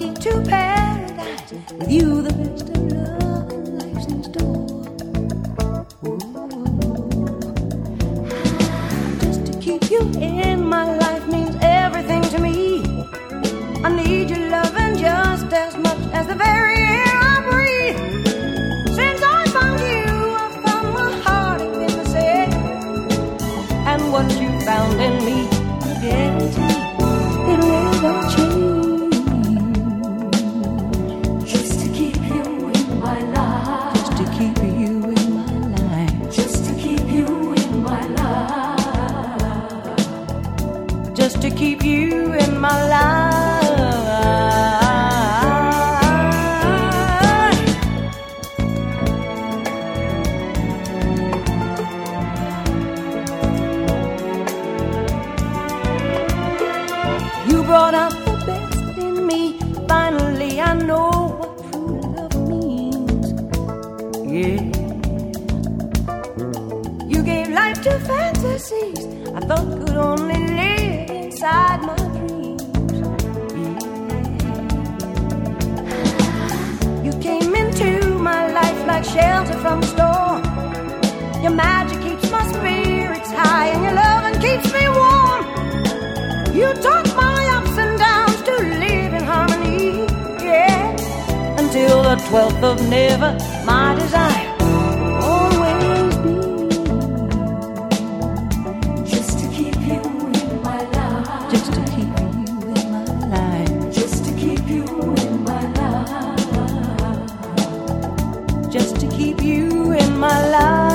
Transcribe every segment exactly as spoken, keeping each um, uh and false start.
key to paradise. With you, the best of love and life's in store. Just to keep you in my life means everything to me. I need your loving just as much as the very air I breathe. Since I found you, I found my heart in the sand. And what you found in me, I guarantee it'll never change. Just to keep you in my life. Just to keep you in my life. Just to keep you in my life. Just to keep you in my life. Brought out the best in me. Finally I know what true love means. Yeah. You gave life to fantasies I thought could only live inside my dreams. Yeah. You came into my life like shelter from a storm. Your magic keeps my spirits high, and your loving keeps me warm. You taught my ups and downs to live in harmony, yeah. Until the twelfth of never, my desire will always be just to keep you in my life. Just to keep you in my life. Just to keep you in my life. Just to keep you in my life.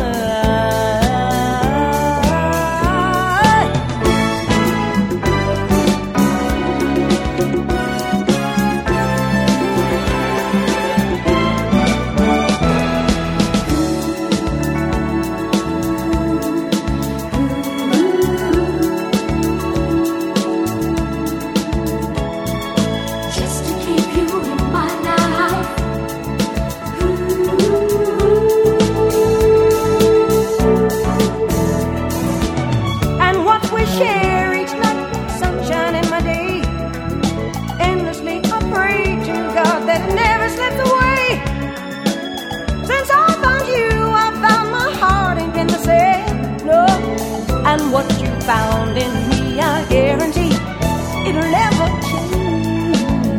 And what you found in me, I guarantee it'll never change.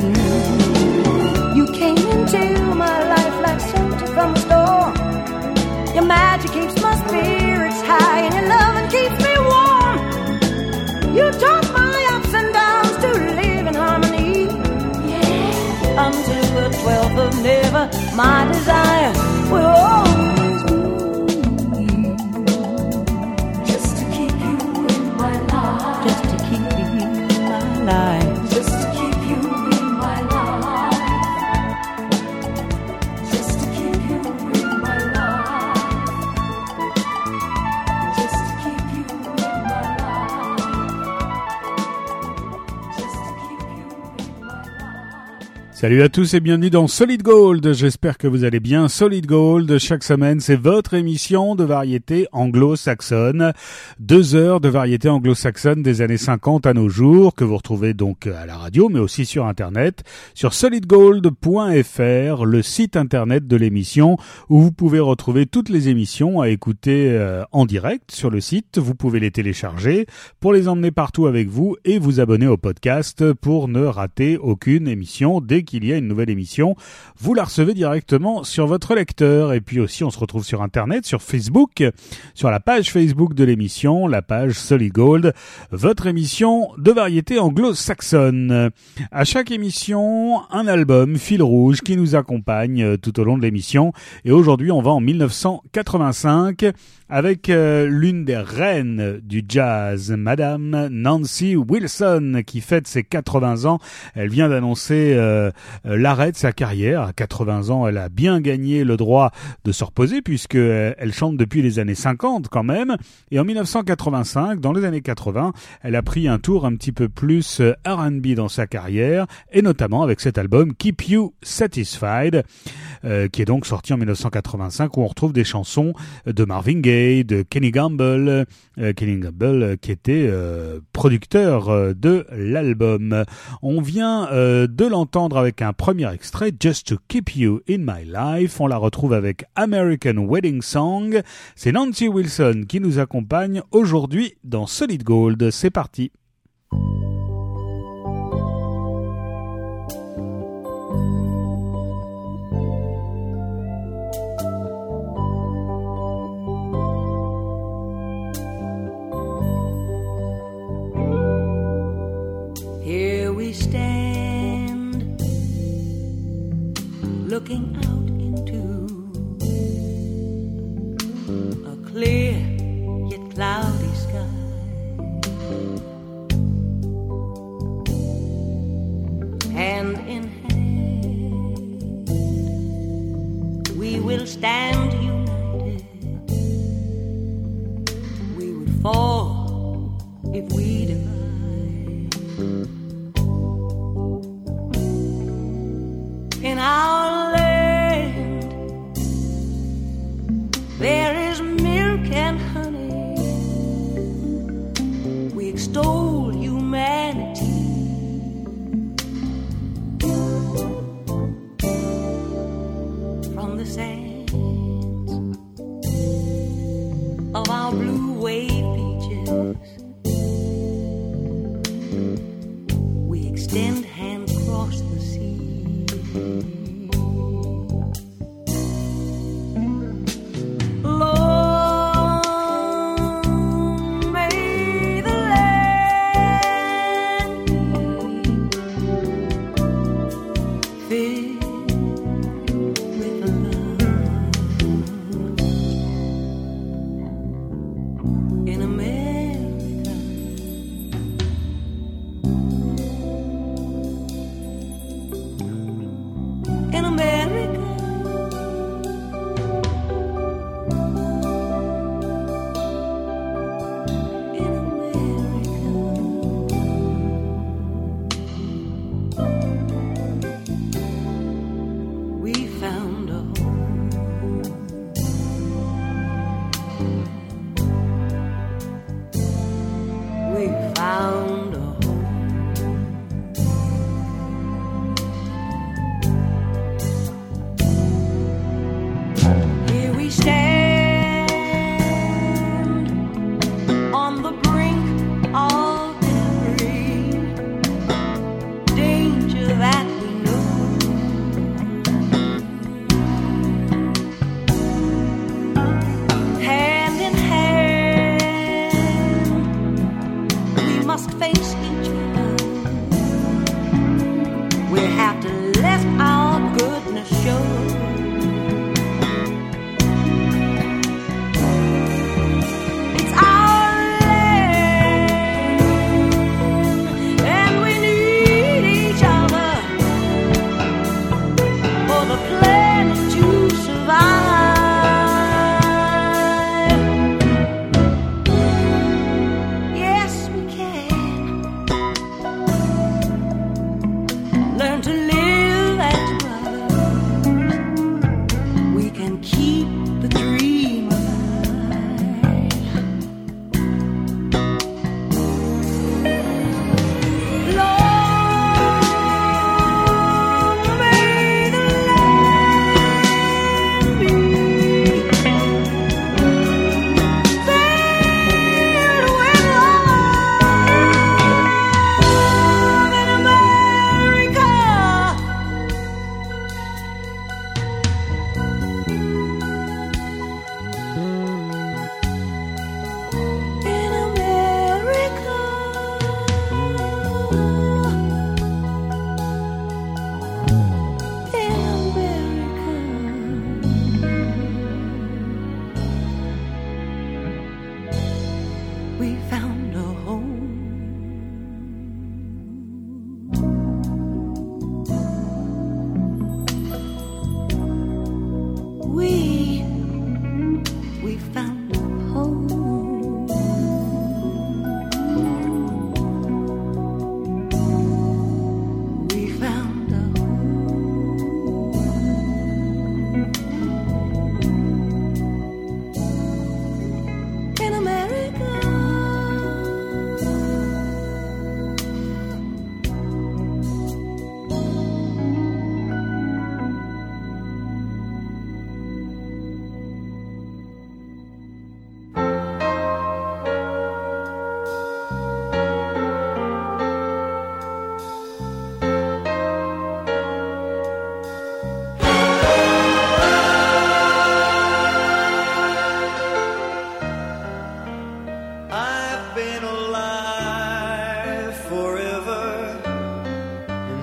You came into my life like shelter from a storm. Your magic keeps my spirits high, and your loving keeps me warm. You taught my ups and downs to live in harmony, yeah. Until the twelfth of never, my desire will always life. Just to keep you in my life. Just to keep you in my life. Just to keep you in my life. Just to keep you in my life. Salut à tous et bienvenue dans Solid Gold. J'espère que vous allez bien. Solid Gold, chaque semaine, c'est votre émission de variété anglo-saxonne. Deux heures de variété anglo-saxonne des années cinquante à nos jours, que vous retrouvez donc à la radio, mais aussi sur Internet, sur solid gold point f r, le site Internet de l'émission, où vous pouvez retrouver toutes les émissions à écouter euh, en direct sur le site. Vous pouvez les télécharger pour les emmener partout avec vous et vous abonner au podcast pour ne rater aucune émission. Dès qu'il y a une nouvelle émission, vous la recevez directement sur votre lecteur. Et puis aussi, on se retrouve sur Internet, sur Facebook, sur la page Facebook de l'émission, la page Solid Gold, votre émission de variété anglo-saxonne. À chaque émission, un album fil rouge qui nous accompagne tout au long de l'émission. Et aujourd'hui, on va en mille neuf cent quatre-vingt-cinq avec euh, l'une des reines du jazz, Madame Nancy Wilson, qui fête ses quatre-vingts ans. Elle vient d'annoncer euh, euh, l'arrêt de sa carrière. À quatre-vingts ans, elle a bien gagné le droit de se reposer puisque euh, elle chante depuis les années cinquante quand même. Et en dix-neuf cent quatre-vingt-cinq, dans les années quatre-vingts, elle a pris un tour un petit peu plus euh, R and B dans sa carrière, et notamment avec cet album Keep You Satisfied, euh, qui est donc sorti en dix-neuf cent quatre-vingt-cinq, où on retrouve des chansons de Marvin Gaye, de Kenny Gamble, euh, Kenny Gamble euh, qui était euh, producteur euh, de l'album. On vient euh, de l'entendre avec un premier extrait, Just to Keep You in My Life. On la retrouve avec American Wedding Song. C'est Nancy Wilson qui nous accompagne aujourd'hui dans Solid Gold. C'est parti. Here we stand, looking out into a clear yet cloudy sky. Hand in hand, we will stand united. We would fall if we divide. In our land, there is milk and honey. We extol humanity. From the sands of our blue wave beaches, we extend hands across the sea.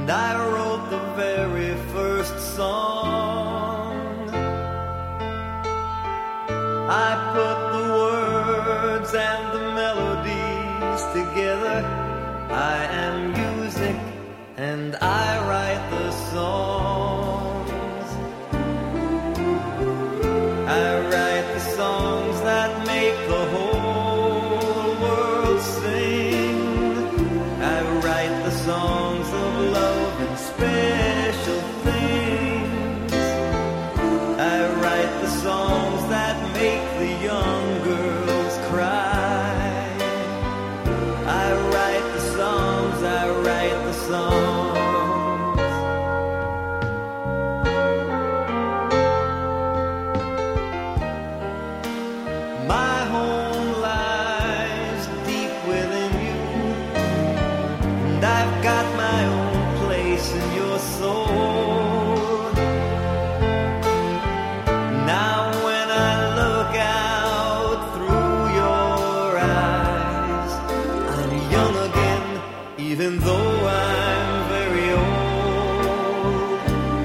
and I wrote the very first song. I put the words and the melodies together. I am music and I write the songs. I write the songs that make the whole world sing. I write the songs of love and special things. I write the songs that make the young girls cry. I write the songs, I write the songs. My home lies deep within you, and I've got my own place in your soul. Now when I look out through your eyes, I'm young again, even though I'm very old.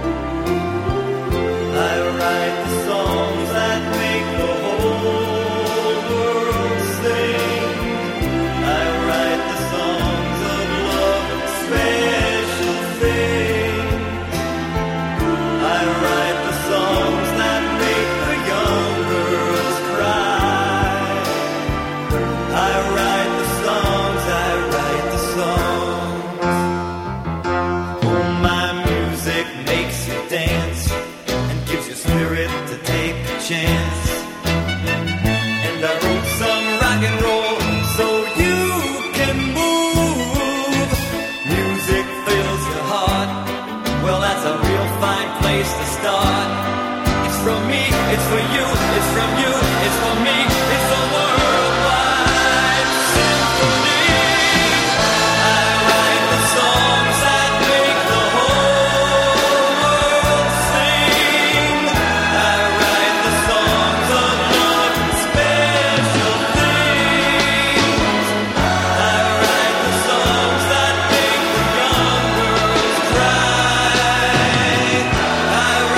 I write the songs that make the whole world sing. I write the songs of love and special things. I write the songs that make the young girls cry. I write the songs, I write the songs. Oh, my music makes you dance and gives you spirit to take a chance. And I wrote some rock and roll so you can move. Music fills your heart. Well, that's a real fine place to start. It's from me, it's for you, it's from you, it's for me, it's a worldwide symphony. I write the songs that make the whole world sing. I write the songs of love and special things. I write the songs that make the young girls cry. I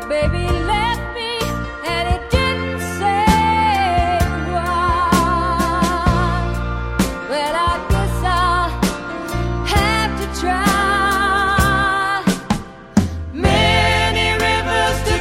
Well, baby left me and he didn't say why. Well, I guess I'll have to try. Many rivers to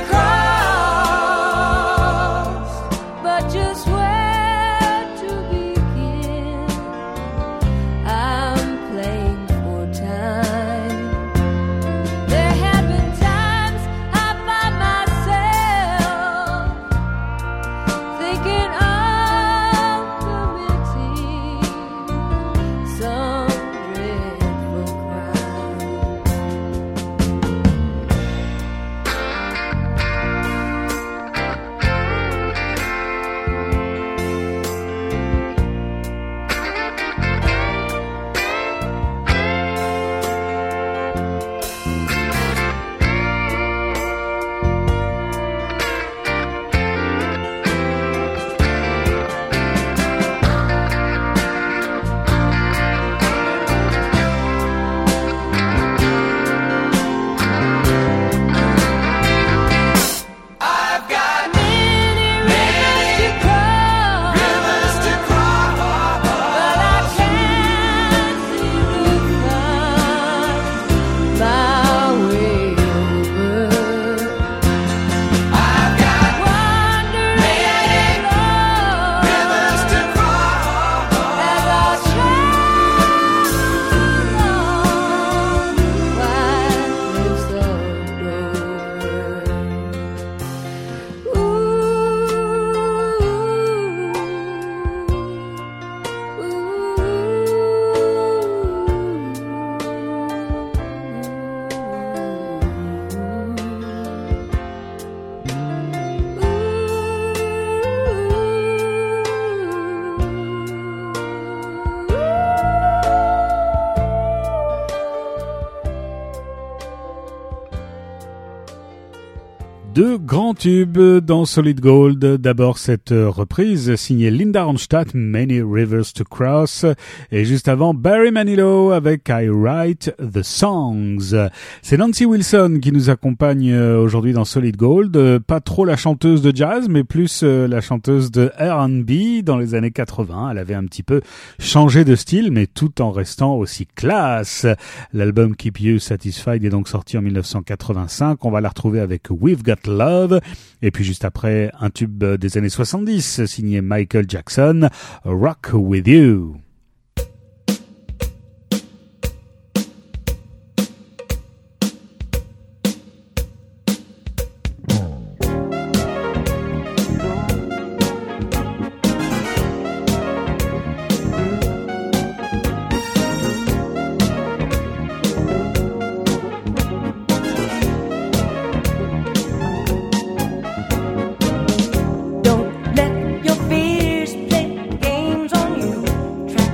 cross, but just where to begin? I'm playing for time. There have been times I find myself thinking of committing some dreadful crime. I've got Many rivers to cross, but I can't seem to find my way over. I've got Wandering alone rivers to cross. as I travel along wide cliffs of Deux grands tubes dans Solid Gold. D'abord cette reprise signée Linda Ronstadt, Many Rivers to Cross, et juste avant Barry Manilow avec I Write the Songs. C'est Nancy Wilson qui nous accompagne aujourd'hui dans Solid Gold. Pas trop la chanteuse de jazz, mais plus la chanteuse de R and B dans les années quatre-vingts. Elle avait un petit peu changé de style, mais tout en restant aussi classe. L'album Keep You Satisfied est donc sorti en dix-neuf cent quatre-vingt-cinq. On va la retrouver avec We've Got Love, et puis juste après un tube des années soixante-dix signé Michael Jackson, Rock With You. Don't let your fears play games on you. Try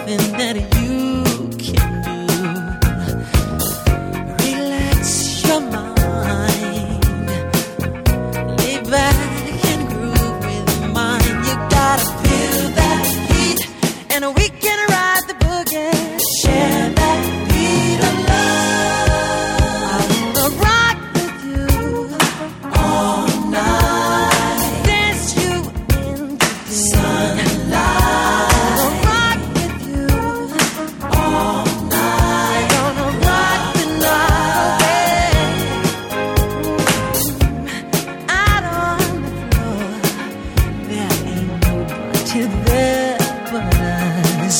nothing that you can do. Relax your mind, lay back and groove with mine. You gotta feel that heat, and we can ride the boogie. Share that beat of love. I wanna rock with you all night, dance you into the sunlight. I wanna rock with you all night. Gonna rock the night away. Out on the floor, there ain't nobody there but us.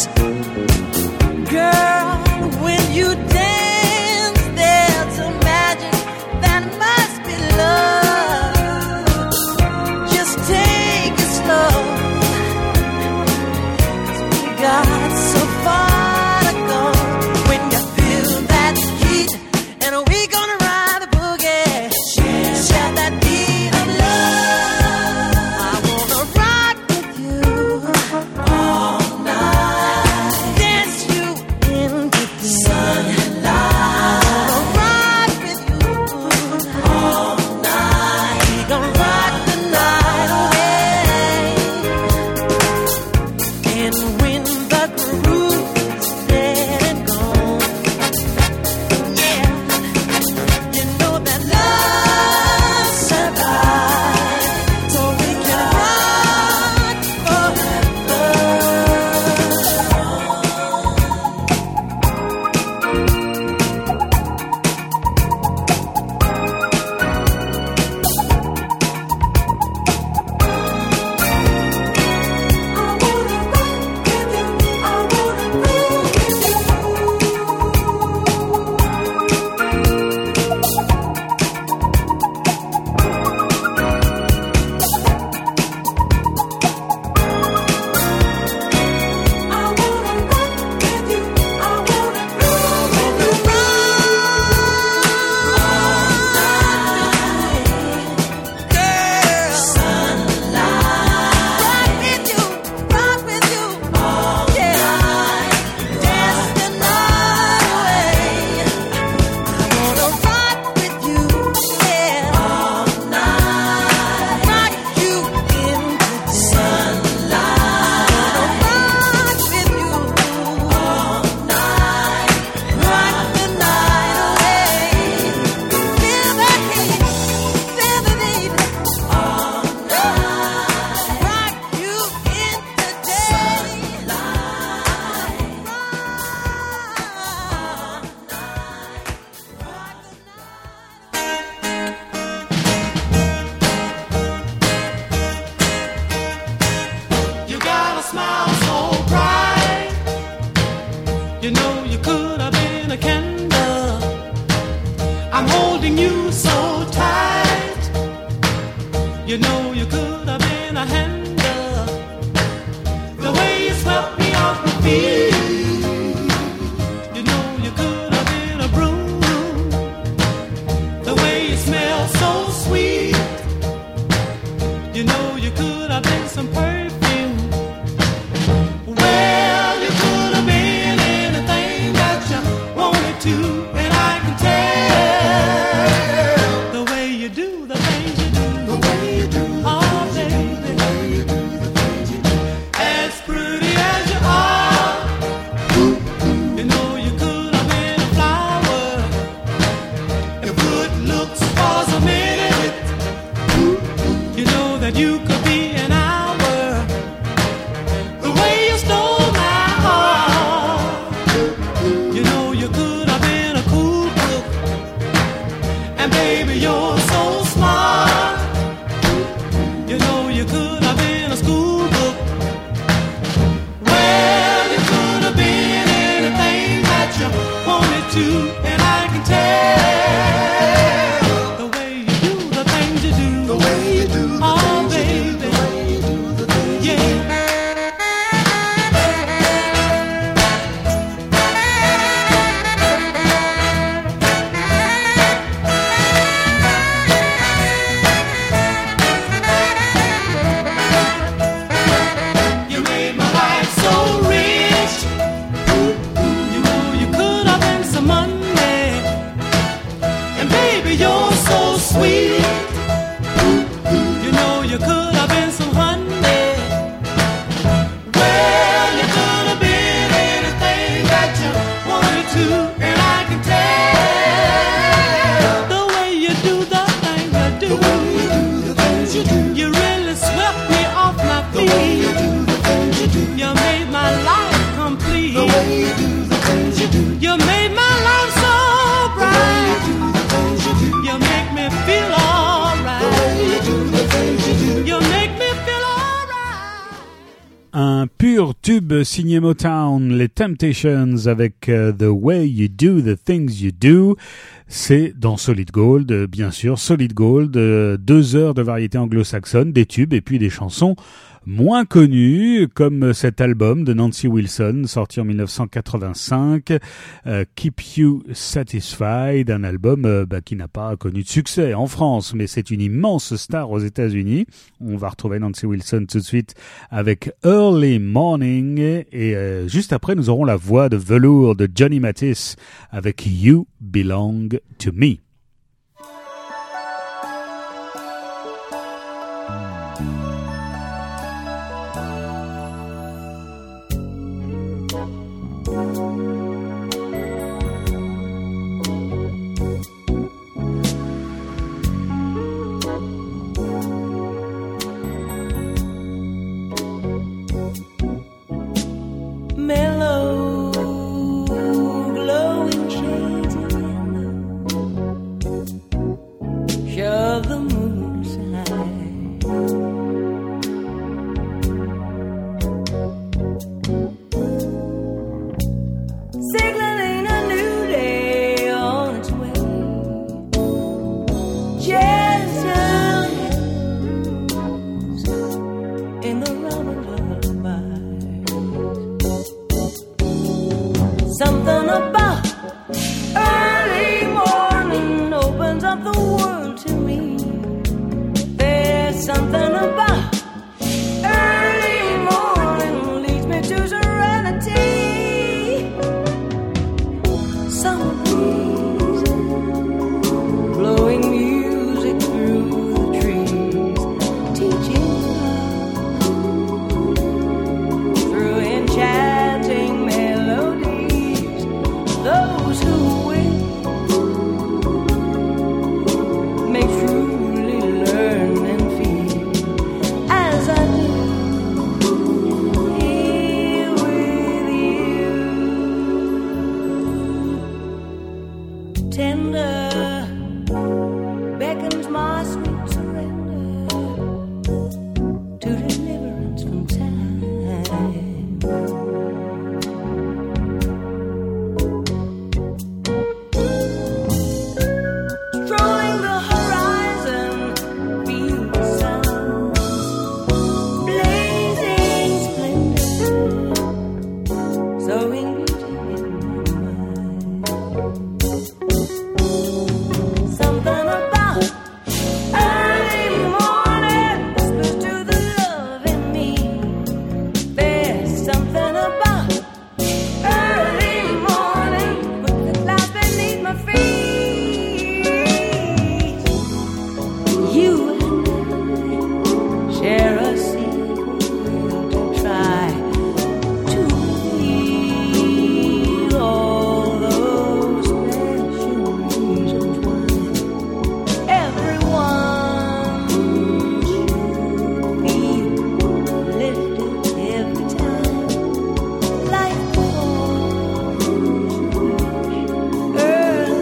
Girl, when you dance, there's a magic that must be love. Just take it slow, 'cause we got so far to go. When you feel that heat, and we gonna ride the boogie, share that beat of love. I wanna rock with you all night, dance you into the sunlight. Rock with you all night. We gon' rock the night away. And when the groove is dead and gone, yeah, you know that love survives, so we can rock forever. I wanna rock with you. I wanna tube signé Motown, les Temptations avec uh, The Way You Do the Things You Do. C'est dans Solid Gold, euh, bien sûr, Solid Gold, euh, deux heures de variété anglo-saxonne, des tubes et puis des chansons moins connu, comme cet album de Nancy Wilson, sorti en dix-neuf cent quatre-vingt-cinq, euh, Keep You Satisfied, un album euh, bah, qui n'a pas connu de succès en France, mais c'est une immense star aux États-Unis. On va retrouver Nancy Wilson tout de suite avec Early Morning, et euh, juste après, nous aurons la voix de velours de Johnny Mathis avec You Belong to Me. Mellow, glowing shades of yellow show the moon side. Signaling a new day on its way. Gentle hands in the rubber lullaby. Something about early morning opens up the world to me. There's something about early morning leads me to serenity. Summer breeze blowing music through the trees, teaching love through enchanting melodies. Those who win may truly learn and feel as I do here with you. Tender beckons my sweet surrender to deliverance from time. Strolling the horizon, feel the sun, blazing splendor, sowing beauty in my mind. Something about early morning whispers to the love in me. There's something about early morning with the clouds beneath my feet. You and I share a secret to try to feel all those special reasons why everyone should feel lifted every time life falls early.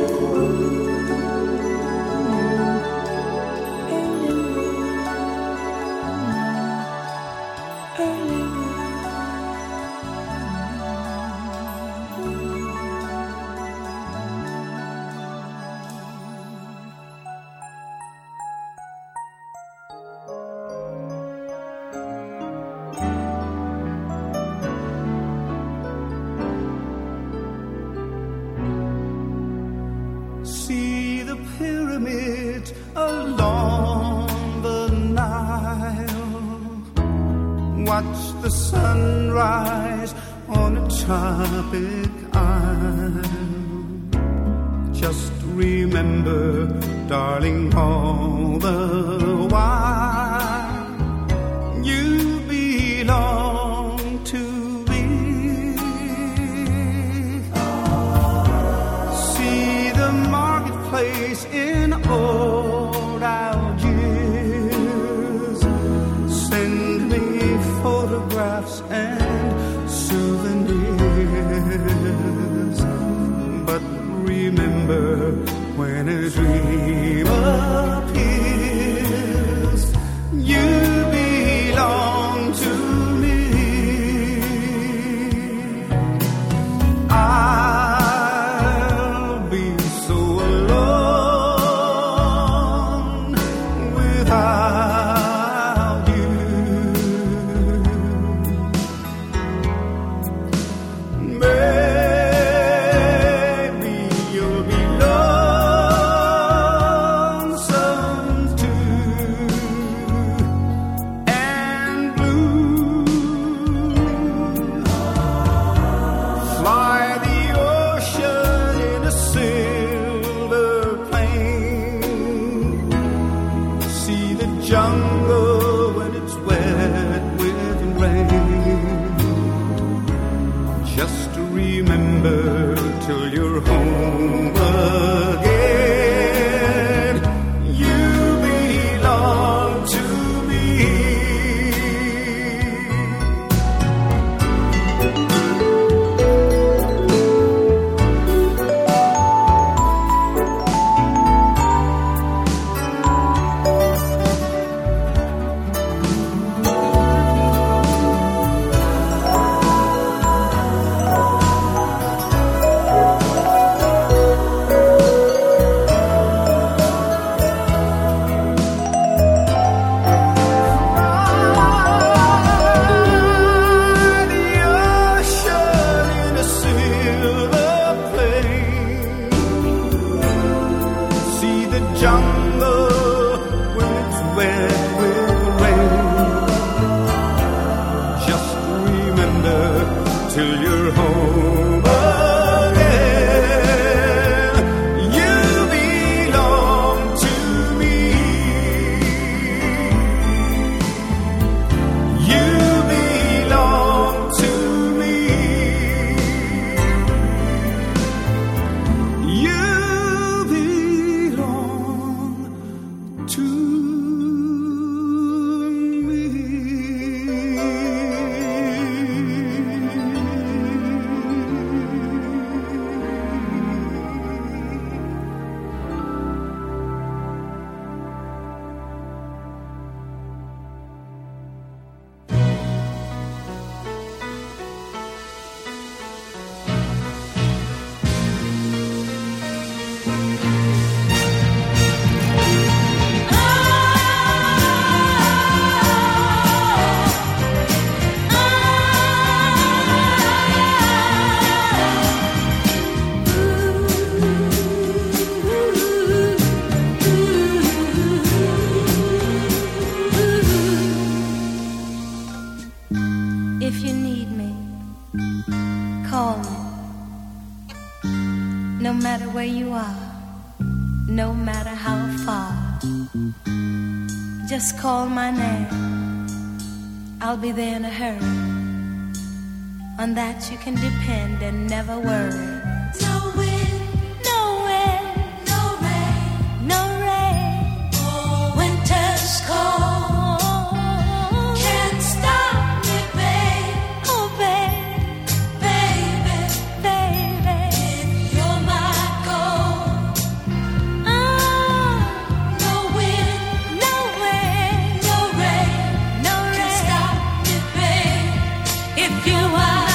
See the pyramids along the Nile. Watch the sunrise on a tropic isle. Just remember, darling, all the while you belong to me. See the marketplace in old Algiers. Send me photographs and souvenirs. But remember, when a dream appears, you belong to me. Fly the ocean in a silver plane. See the jungle when it's wet with rain. Just remember till you're home again, you belong to me. Just call my name, I'll be there in a hurry. On that you can depend and never worry. No wind, No wind, no rain, no rain, oh, winter's cold can't stop me, babe. oh babe, Baby, baby. if you're my goal, Oh, no wind, no wind, no rain no can rain. stop me, babe. If you are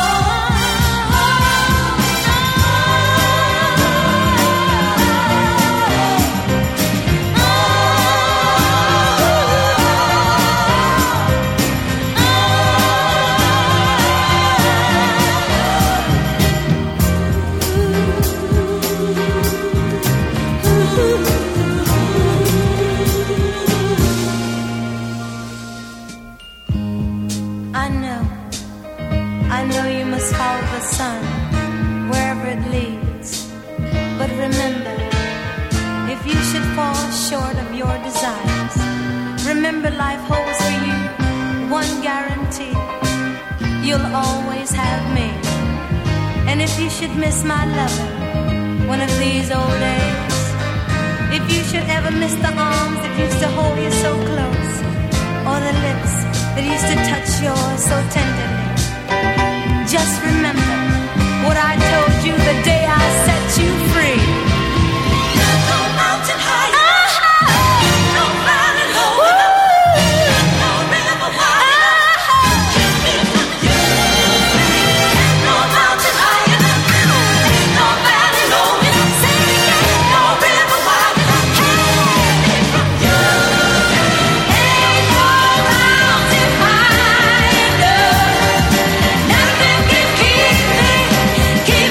I know, I know you must follow the sun wherever it leads. But remember, if you should fall short of your desires, remember life holds for you one guarantee: you'll always have me. And if you should miss my loving one of these old days, if you should ever miss the arms that used to hold you so close, or the lips that used to touch yours so tenderly, just remember what I told you the day I set you free. No mountain high, no valley low, no river wide enough to keep me from you. No mountain high enough, no valley low enough, no river wide enough to keep me from you. Ain't no mountain high enough, nothing can keep me, keep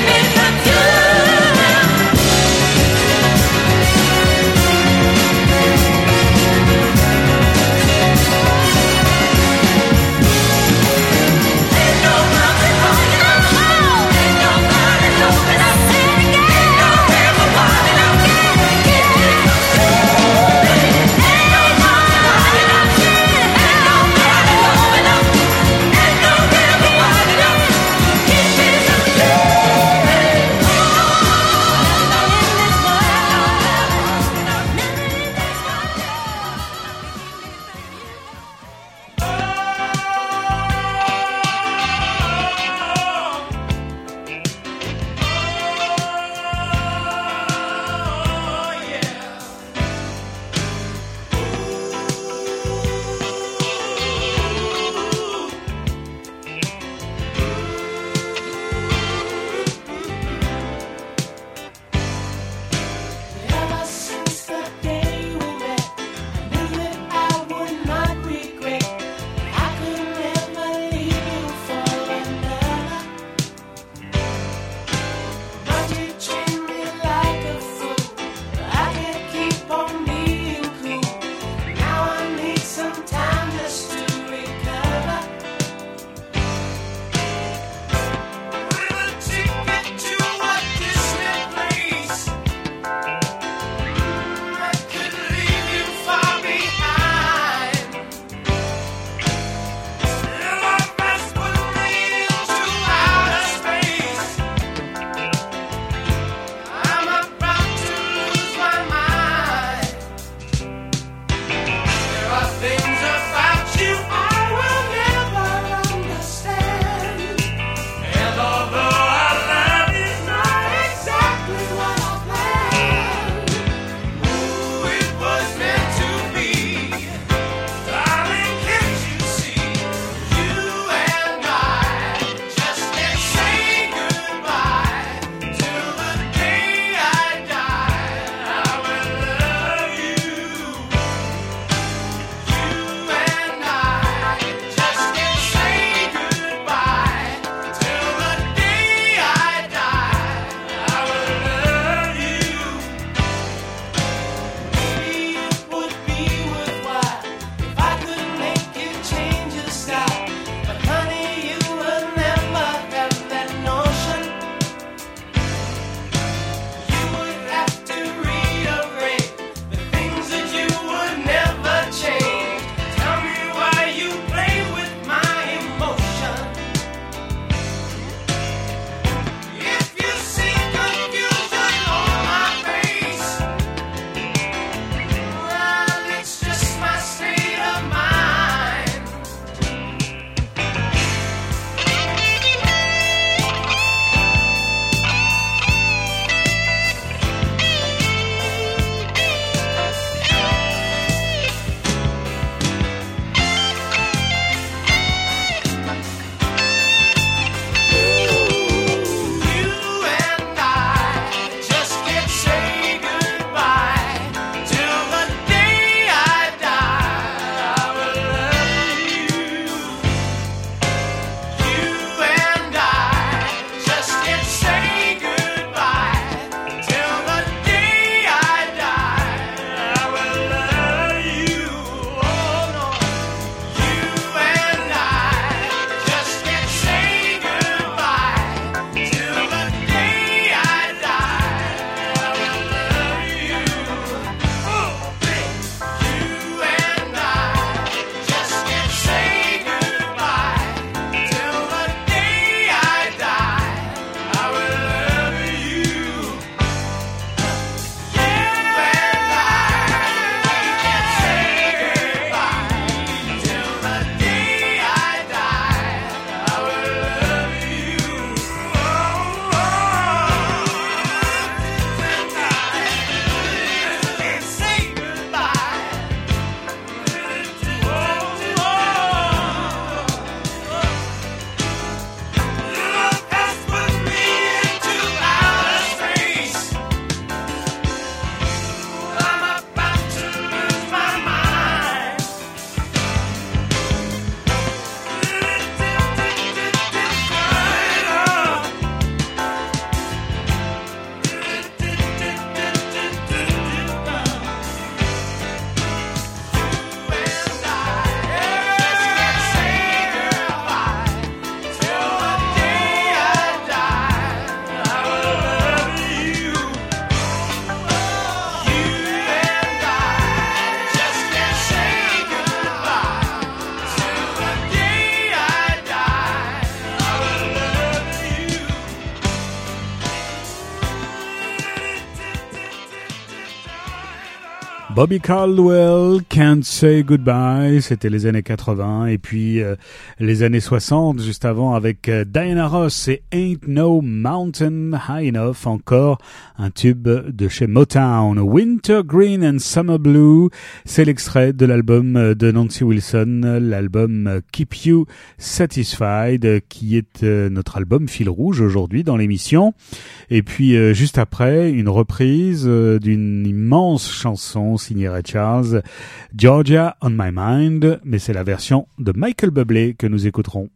Bobby Caldwell, Can't Say Goodbye, c'était les années quatre-vingts, et puis euh, les années soixante, juste avant, avec euh, Diana Ross et Ain't No Mountain High Enough, encore un tube de chez Motown. Winter Green and Summer Blue, c'est l'extrait de l'album de Nancy Wilson, l'album Keep You Satisfied, qui est euh, notre album fil rouge aujourd'hui dans l'émission. Et puis euh, juste après, une reprise euh, d'une immense chanson signée Ray Charles, Georgia on My Mind, mais c'est la version de Michael Bublé que nous écouterons.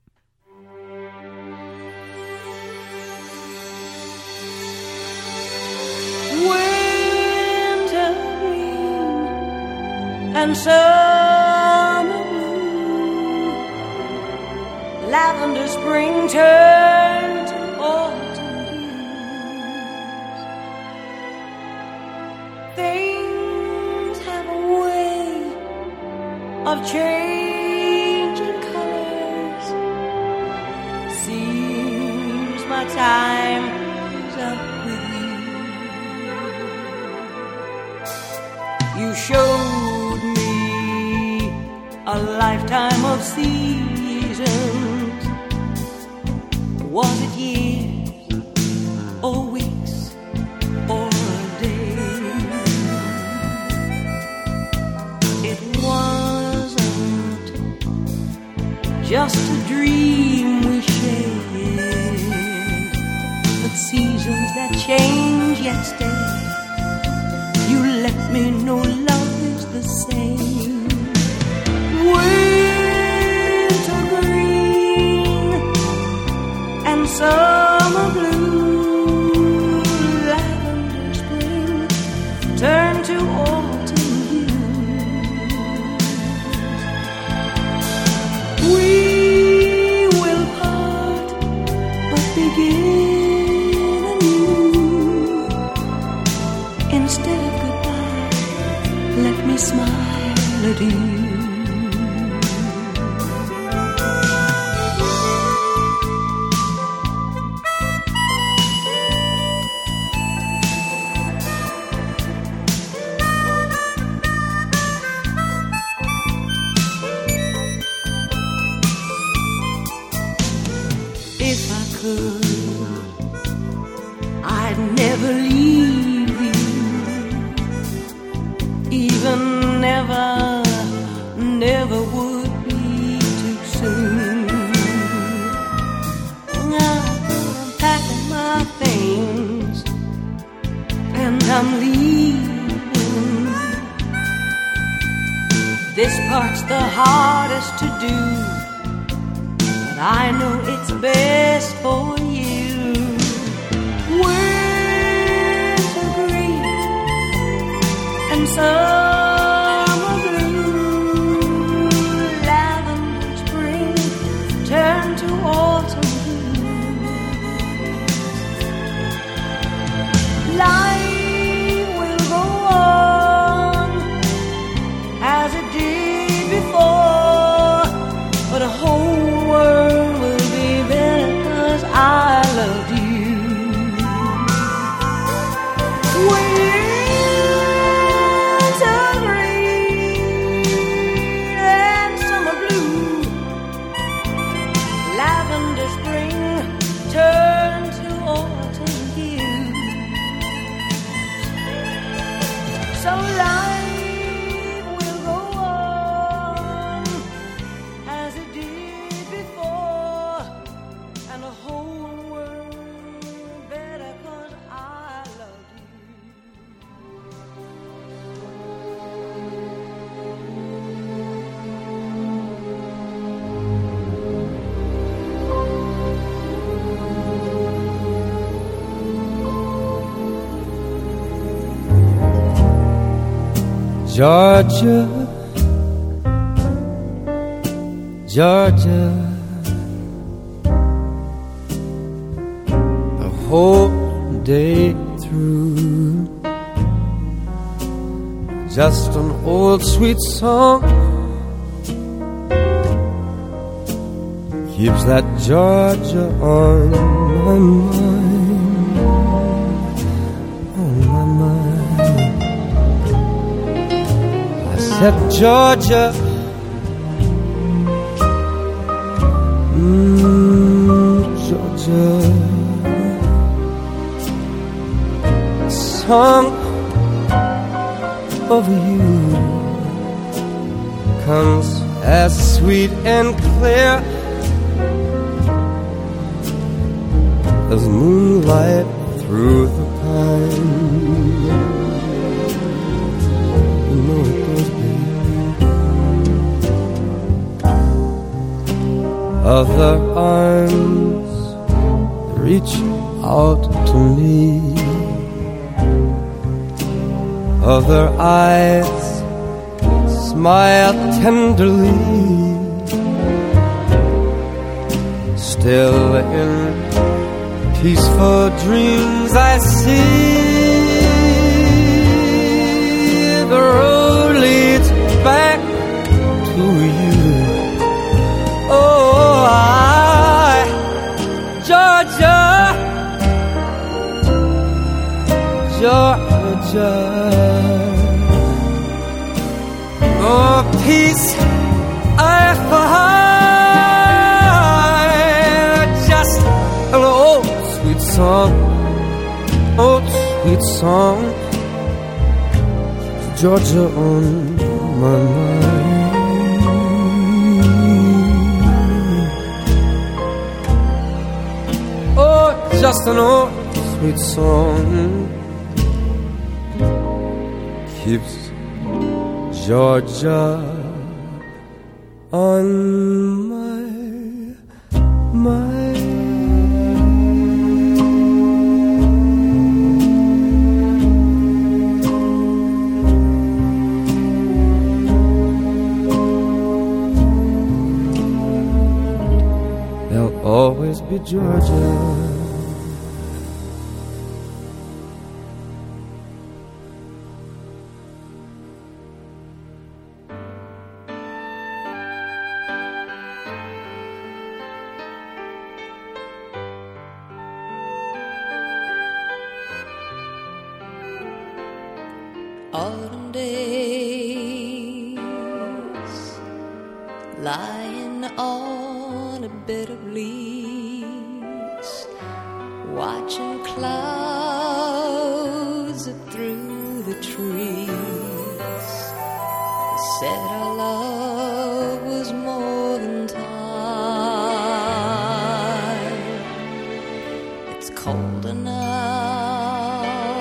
Winter green and summer blue, lavender spring turn to autumn hues. Things have a way of changing colors. Seems my time is up with you. You showed me a lifetime of seasons. Was it years or weeks or a day? It wasn't just a dream we shared, but seasons that change yet stay. You let me know love is the same. Winter green and summer blue, lavender spring turn to autumn hues. We will part but begin anew. Instead of goodbye, let me smile at you. If I could, I'd never leave you. Even never, never would be too soon. I'm packing my things and I'm leaving. This part's the hardest to do, but I know it's best for you. Winter green and summer blue, lavender spring turn to autumn hues. Life will go on as it did before, but a whole world will be better 'cause I loved you. Winter green and summer blue, lavender spring turn to autumn hues. So life will go on as it did before, and the whole world better 'cause I loved you. Georgia, Georgia, the whole day through, just an old sweet song keeps that Georgia on my mind, on my mind. that Georgia, mm, Georgia, song of you comes as sweet and clear as moonlight through the pine. You know it does, baby. Other arms reach out to me, other eyes smile tenderly. Still in peaceful dreams I see the road leads back to you. Oh, I, Georgia, Georgia, oh, peace I find, just an old sweet song, old sweet song, Georgia on my mind. Oh, just an old sweet song keeps Georgia on my mind. There'll always be Georgia. Autumn days, lying on a bed of leaves, watching clouds zip through the trees. Said our love was more than time. It's colder now,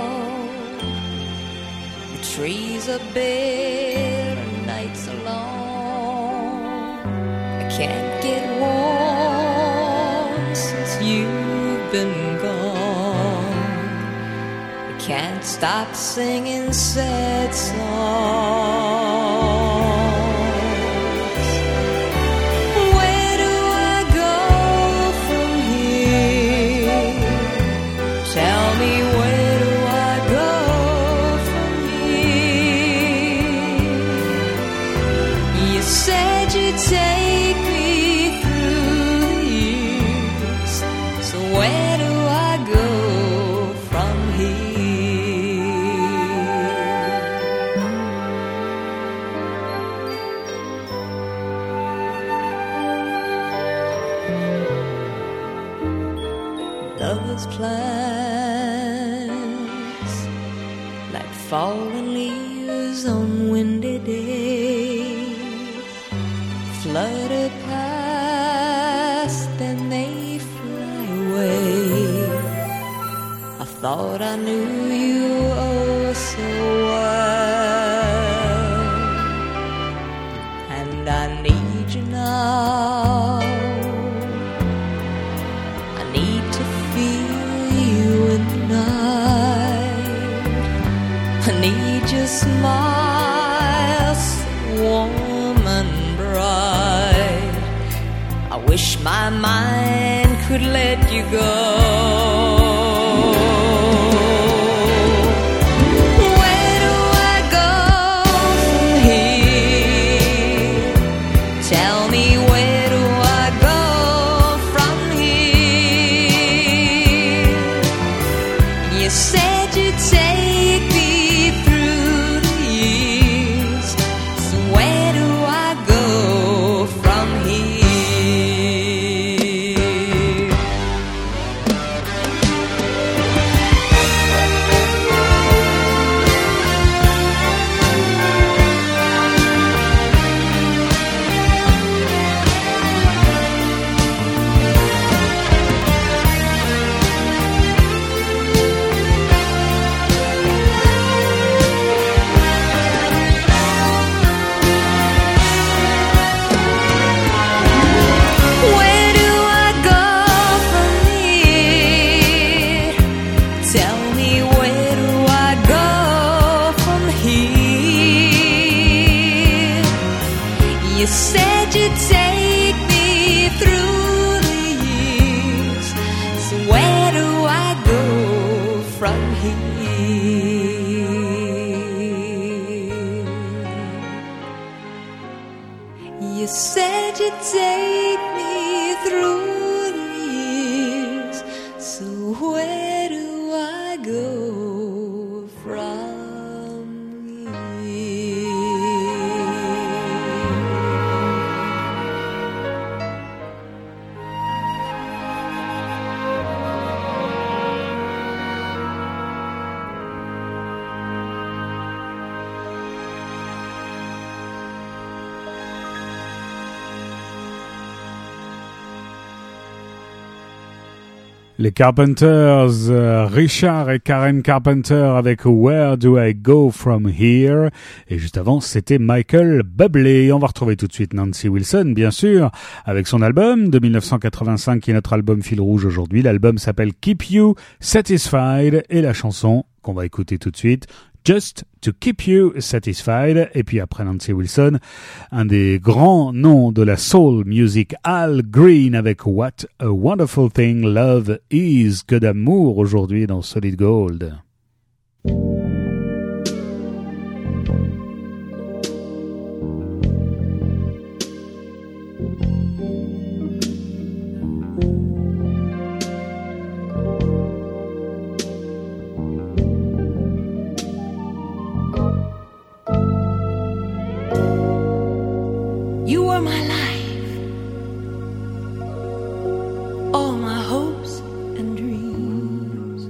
the trees are bare and nights are long. I can't get warm since you've been gone. I can't stop singing sad songs. Where do I go from here? Tell me, where do I go from here? You said you'd take me through the years, so where do I go from here? Lovers' plans, like fallen leaves on windy days, flutter past and they fly away. I thought I knew you oh so well, and I need you now. I need to feel you in the night. I need your smile so warm and bright. I wish my mind could let you go. Where do I go from here? Tell me, where do I go from here? You said you'd take me through the years, so You said you'd take me through the years. So where do I go from here? You said you'd take me through the years. So where do I go from here? Les Carpenters, euh, Richard et Karen Carpenter avec Where Do I Go From Here, et juste avant c'était Michael Bublé. On va retrouver tout de suite Nancy Wilson, bien sûr, avec son album de dix-neuf cent quatre-vingt-cinq qui est notre album fil rouge aujourd'hui. L'album s'appelle Keep You Satisfied et la chanson qu'on va écouter tout de suite, Just to Keep You Satisfied. Et puis après Nancy Wilson, un des grands noms de la soul music, Al Green avec What a Wonderful Thing Love Is. Que d'amour aujourd'hui dans Solid Gold. You were my life, all my hopes and dreams.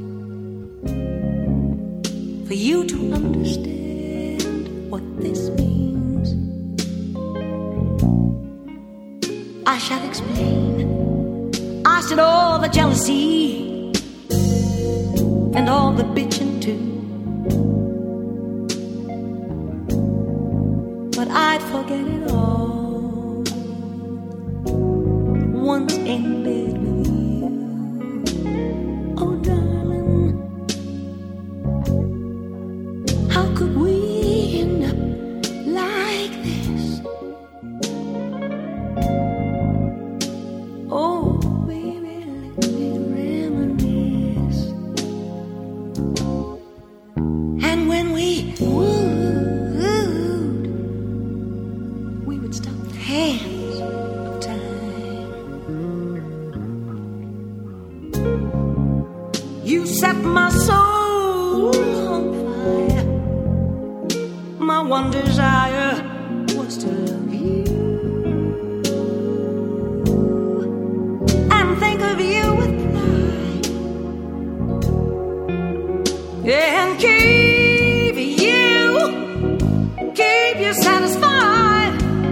For you to understand what this means, I shall explain. I said all the jealousy and all the bitching too, but I'd forget it all once in bed with you. Oh darling, how could we end up like this? Oh baby, let me reminisce. And when we wooed, we would stop the hands of time. You set my soul on fire. My one desire was to love you and think of you with pride, and keep you, keep you satisfied.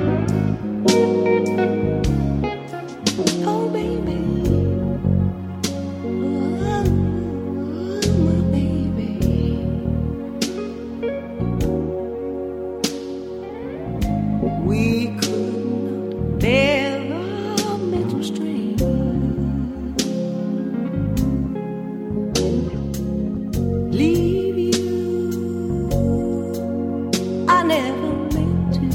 Oh baby, oh, my baby. We could not bear the mental strain. Leave you, I never meant to.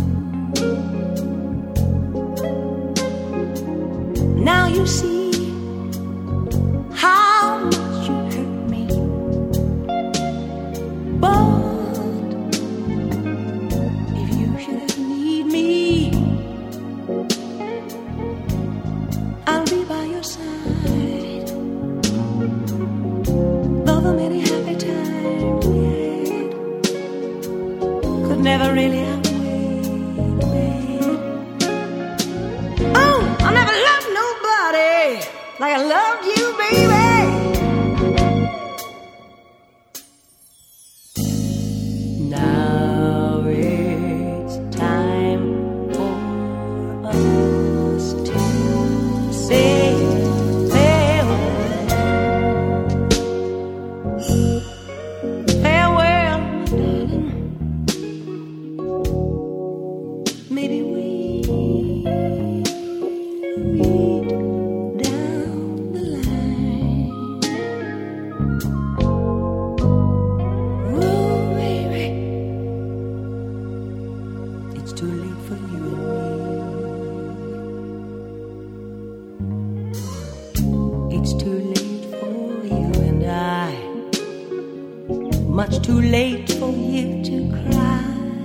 much too late for you to cry.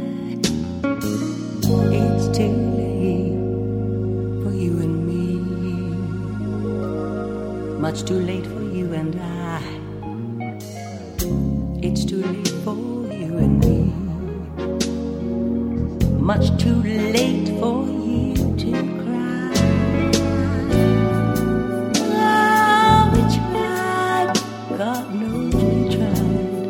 It's too late for you and me. Much too late for you and I. It's too late for you and me. Much too late for you to cry. Oh, we tried, God knows we tried.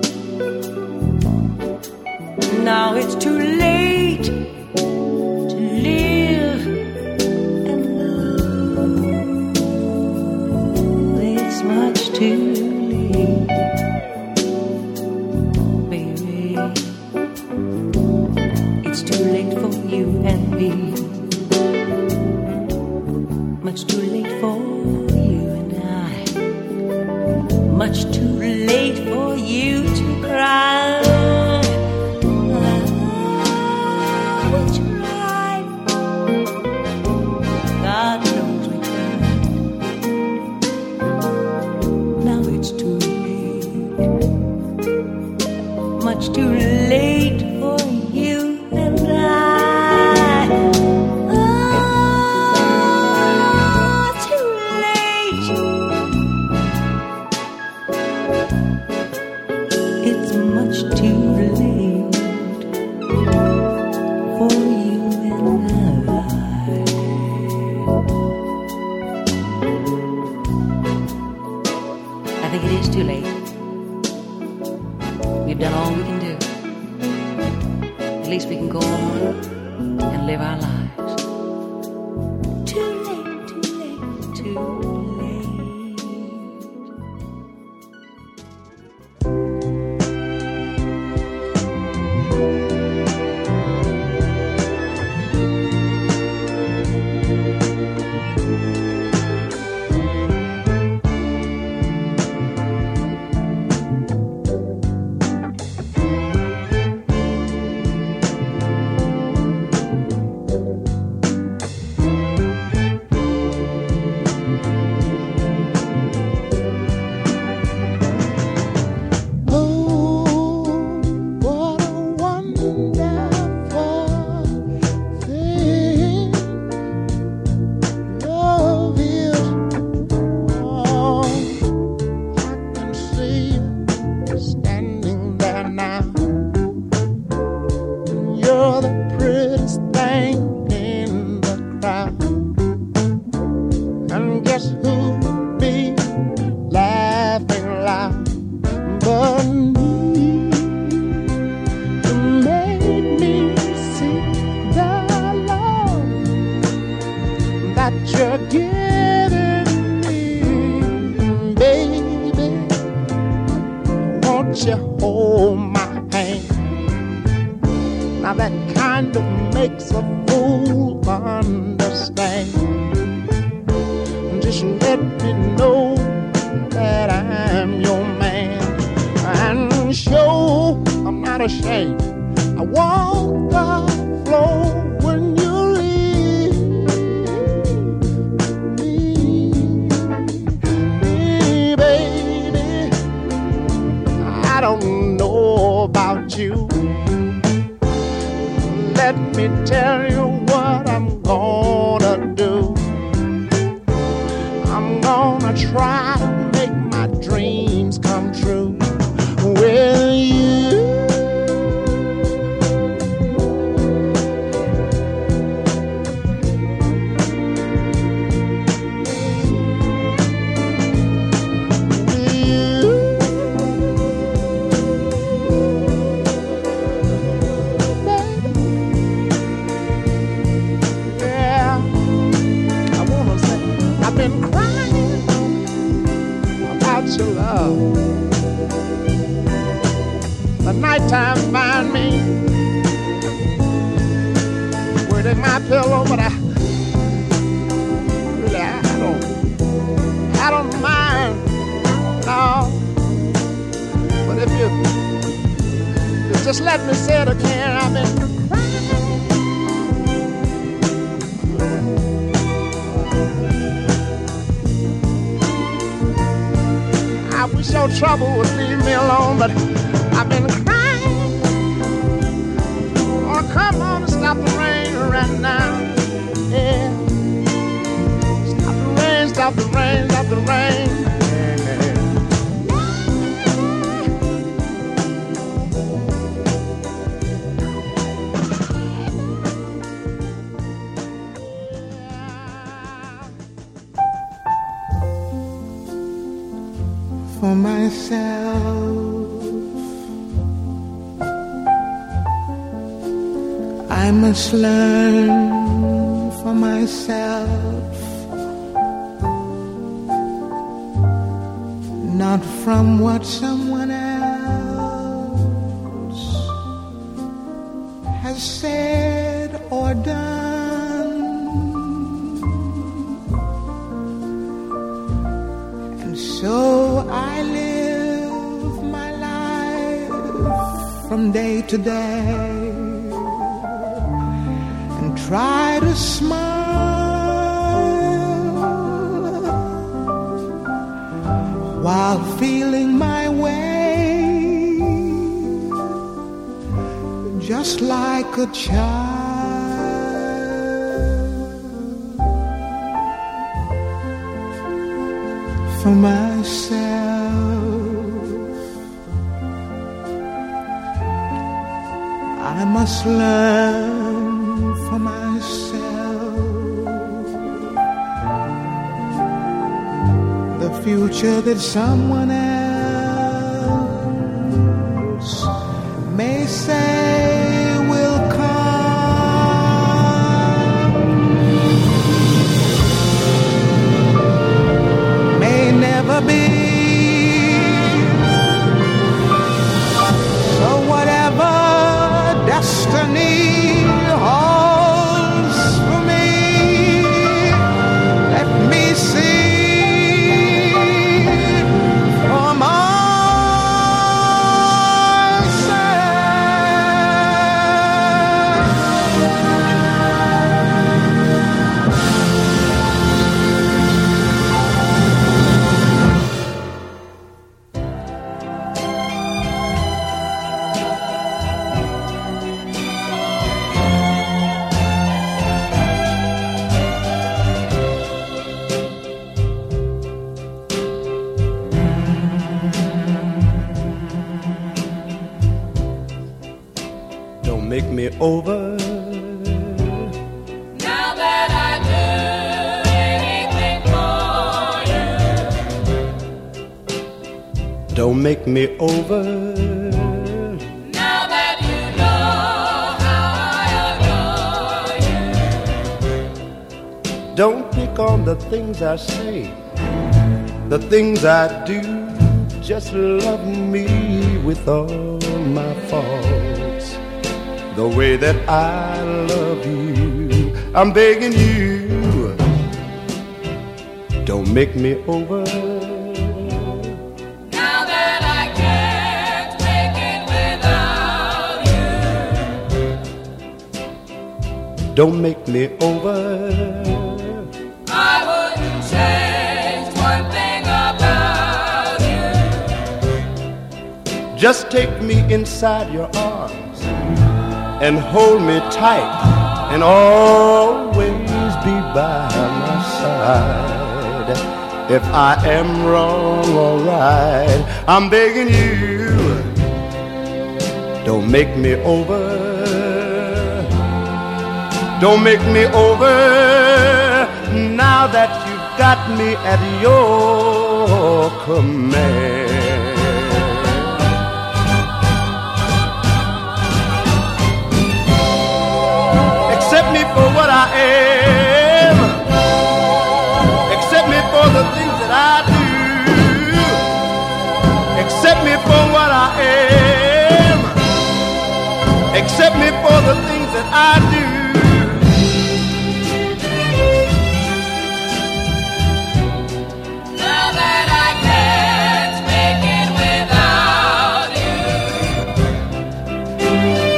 Now it's too late to live and love. It's much too late, baby. It's too late for you and me. Much too late for you and I. Much too late for you to cry. We tried. God knows we tried. Now it's too late. Much too late for you and I. Oh, too late. It's much too late for you and I. I think it is too late. We've done all we can do. At least we can go on and live our lives. Too late, too late, too late. I wish your trouble would leave me alone, but I've been crying. Oh, come on and stop the rain right now. Yeah. Stop the rain, stop the rain, stop the rain. For myself, I must learn for myself, not from what someone else has said or done. And so I live my life from day to day and try to smile while feeling my way, just like a child. For myself, I must learn for myself the future that someone else may say will come, may never be. So whatever destiny holds for me, let me see for Don't make me over. Now that I do anything for you. Don't make me over. Now that you know how I adore you. Don't pick on the things I say, the things I do. Just love me with all my faults, the way that I love you. I'm begging you, don't make me over. Now that I can't make it without you. Don't make me over. I wouldn't change one thing about you. Just take me inside your arms and hold me tight and always be by my side. If I am wrong or right, I'm begging you, don't make me over. Don't make me over now that you've got me at your command. Accept me for what I am. Accept me for the things that I do. Accept me for what I am. Accept me for the things that I do. Now that I can't make it without you,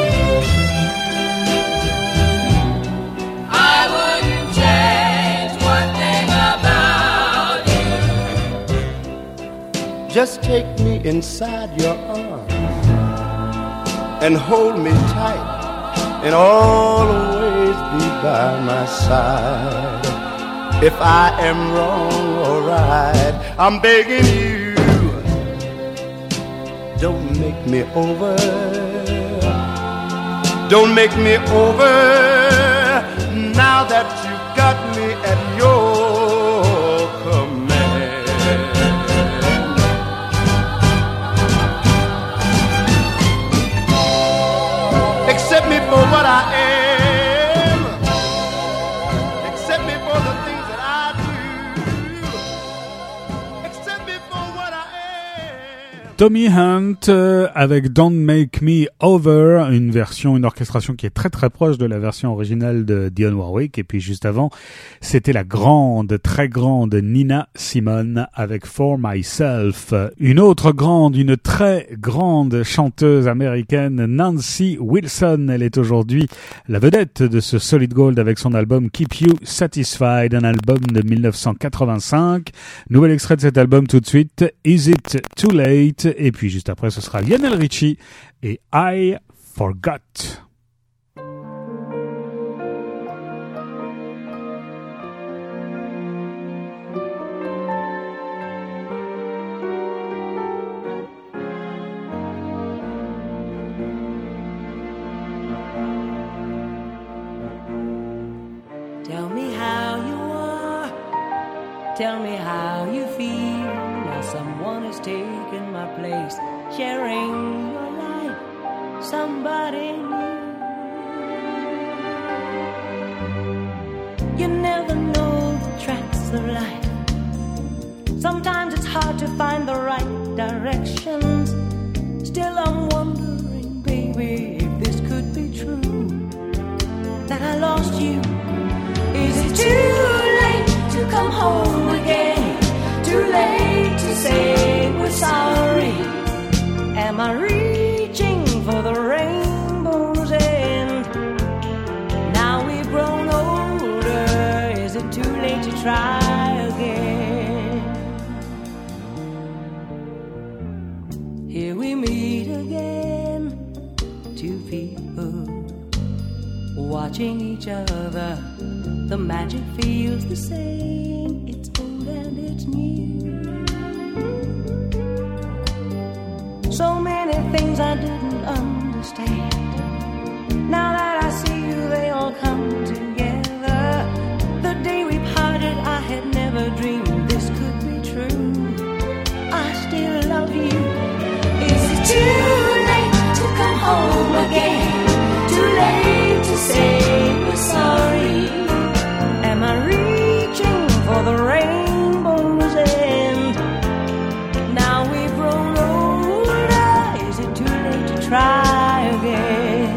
I wouldn't change one thing about you. Just take me inside your arms and hold me tight and always be by my side. If I am wrong or right, I'm begging you, don't make me over. Don't make me over now that you've got me at your command. Accept me for what I am. Accept me for the things that I do. Accept me for what I am. Tommy Hunt euh, avec Don't Make Me Over, une version, une orchestration qui est très très proche de la version originale de Dionne Warwick. Et puis juste avant, c'était la grande, très grande Nina Simone avec For Myself. Une autre grande, une très grande chanteuse américaine, Nancy Wilson. Elle est aujourd'hui la vedette de ce Solid Gold avec son album Keep You Satisfied, un album de dix-neuf cent quatre-vingt-cinq. Nouvel extrait de cet album tout de suite, Is It Too Late? Et puis juste après, ce sera Lionel Richie et I Forgot. Tell me how you are, tell me how you feel. Now someone has taken my place, sharing your life, somebody new. You never know the tracks of life. Sometimes it's hard to find the right directions. Still I'm wondering, baby, if this could be true, that I lost you. Is it too late to come home again? Too late to say we're sorry? Am I reaching for the rainbow's end? Now we've grown older, is it too late to try again? Here we meet again, two people watching each other. The magic feels the same, it's old and it's new. So many things I didn't understand. Now that I see you, they all come together. The day we parted, I had never dreamed this could be true. I still love you. Is it too late to come home again? Too late to say we're sorry? Am I reaching for the rainbow's end? Now we've grown older, is it too late to try again?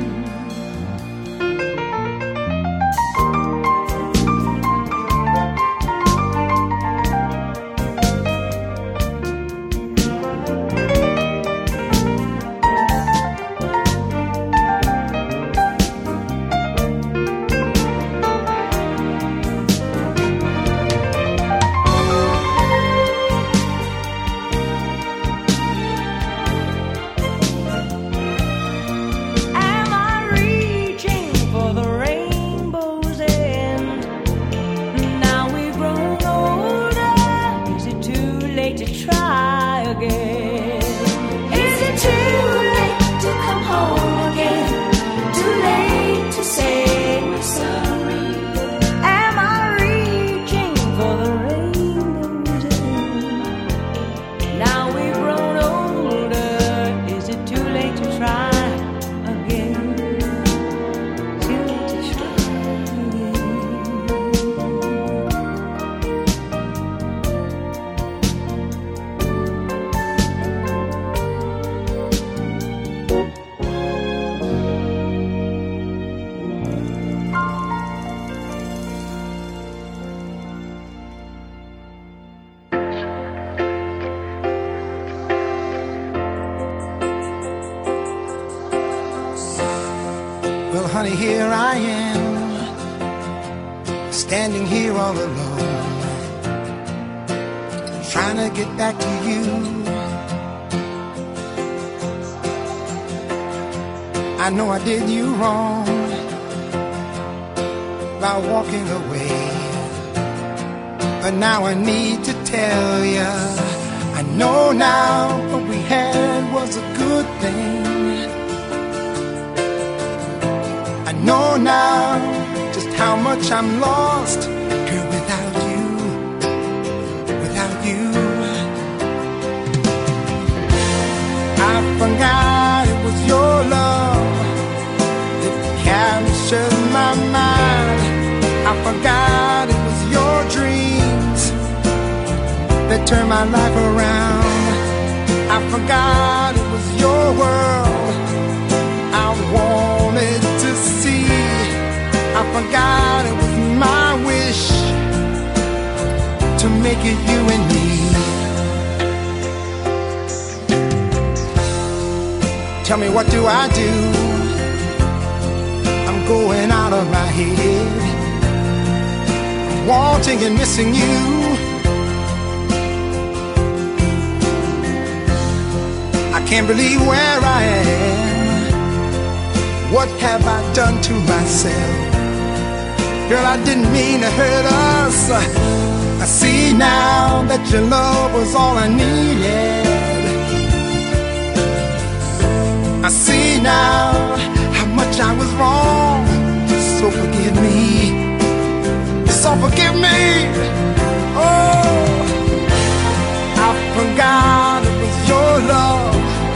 honey, here I am, standing here all alone, trying to get back to you. I know I did you wrong by walking away. But now I need to tell ya, I know now what we had was a good thing. I know now just how much I'm lost, girl, without you, without you. I forgot it was your love that captured my mind. I forgot it was your dreams that turned my life around. I forgot it was your world I wanted to see. I forgot it was my wish to make it you and me. Tell me, what do I do? I'm going out of my head, wanting and missing you. I can't believe where I am. What have I done to myself? Girl, I didn't mean to hurt us. I see now that your love was all I needed. I see now how much I was wrong. So forgive me. So forgive me. Oh, I forgot it was your love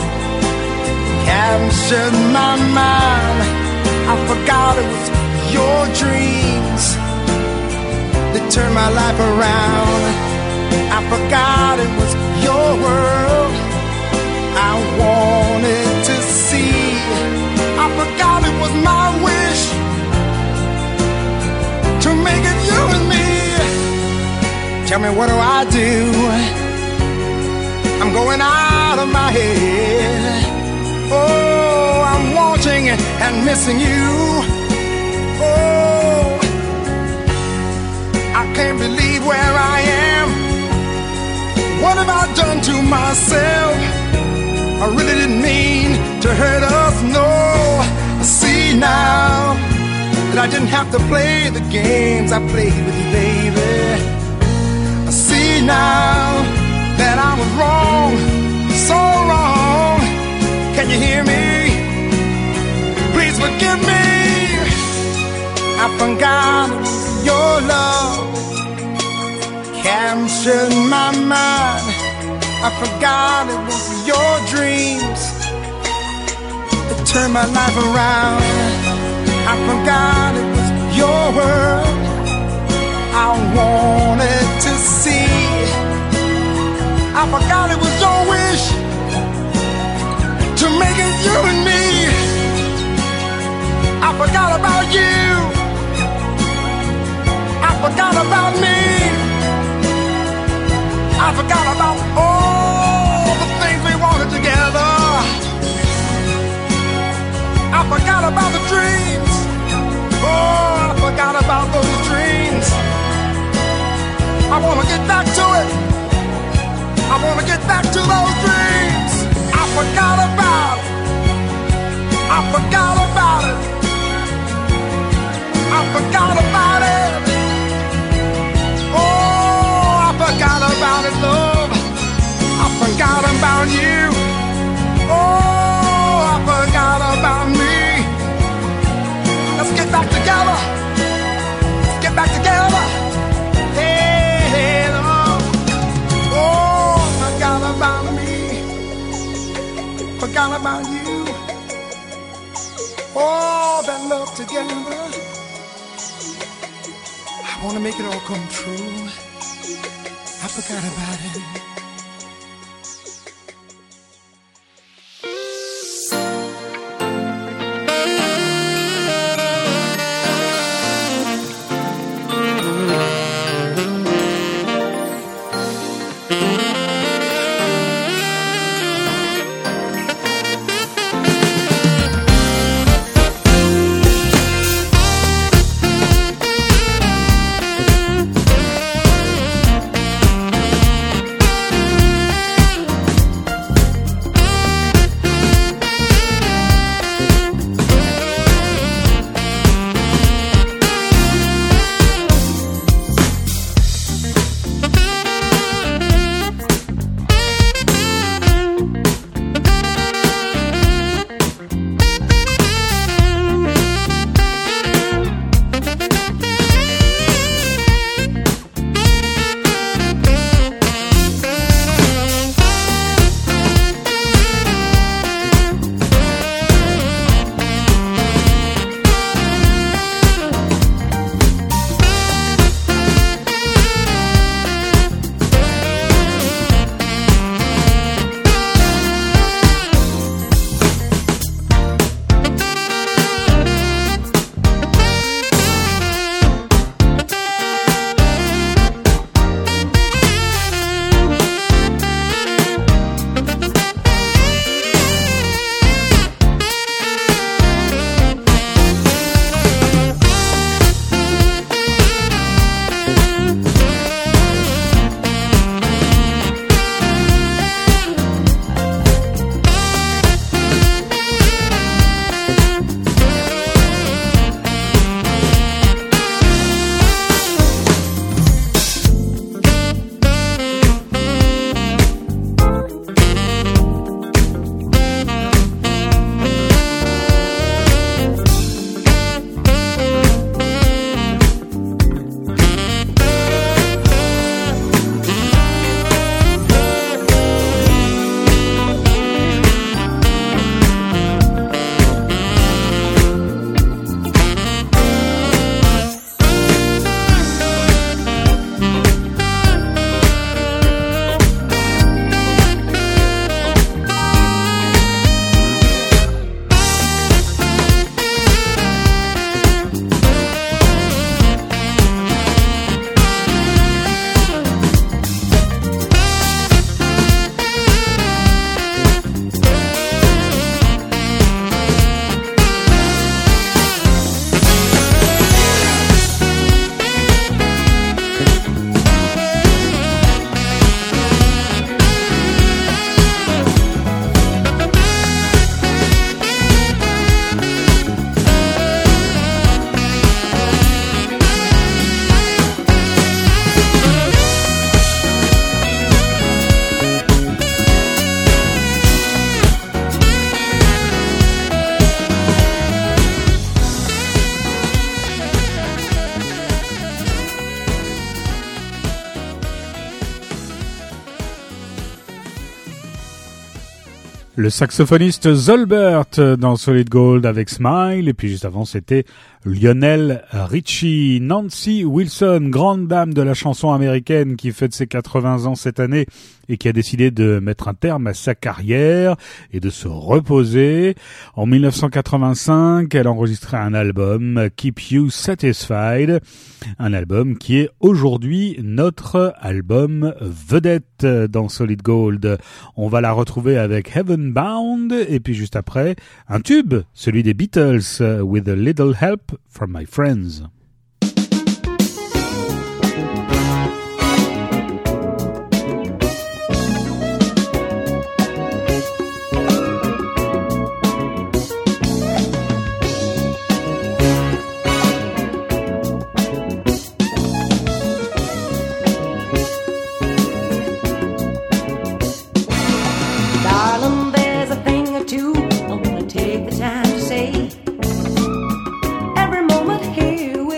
captured my mind. I forgot it was your dreams that turned my life around. I forgot it was your world I wanted to see. I forgot it was my wish to make it you and me. Tell me, what do I do? I'm going out of my head. Oh, I'm wanting and missing you. Oh, I can't believe where I am. What have I done to myself? I really didn't mean to hurt us, no. I see now that I didn't have to play the games I played with you, baby. I see now that I was wrong, so wrong. Can you hear me? Please forgive me. I forgot your love captured my mind. I forgot it was your dreams that turned my life around. I forgot it was your world I wanted to see. I forgot it was your wish to make it you and me. I forgot about you. I forgot about me. I forgot about all the things we wanted together. I forgot about the dreams. Oh, I forgot about those dreams. I want to get back to it. I want to get back to those dreams. I forgot about it. I forgot about it. I forgot about it. Oh, I forgot about it, love. I forgot about you. Oh, I forgot about me. Let's get back together. Let's get back together. Hey, hey, love. Oh, forgot about me. Forgot about you. All that love together. I want to make it all come true. I forgot about it. Le saxophoniste Zolbert dans Solid Gold avec Smile, et puis juste avant c'était Lionel Richie. Nancy Wilson, grande dame de la chanson américaine qui fête ses quatre-vingts ans cette année et qui a décidé de mettre un terme à sa carrière et de se reposer. En dix-neuf cent quatre-vingt-cinq, elle a enregistré un album, Keep You Satisfied, un album qui est aujourd'hui notre album vedette dans Solid Gold. On va la retrouver avec Heaven Bound et puis juste après, un tube, celui des Beatles, With a Little Help from My Friends. Darling, there's a thing or two I wanna take the time to say. Every moment here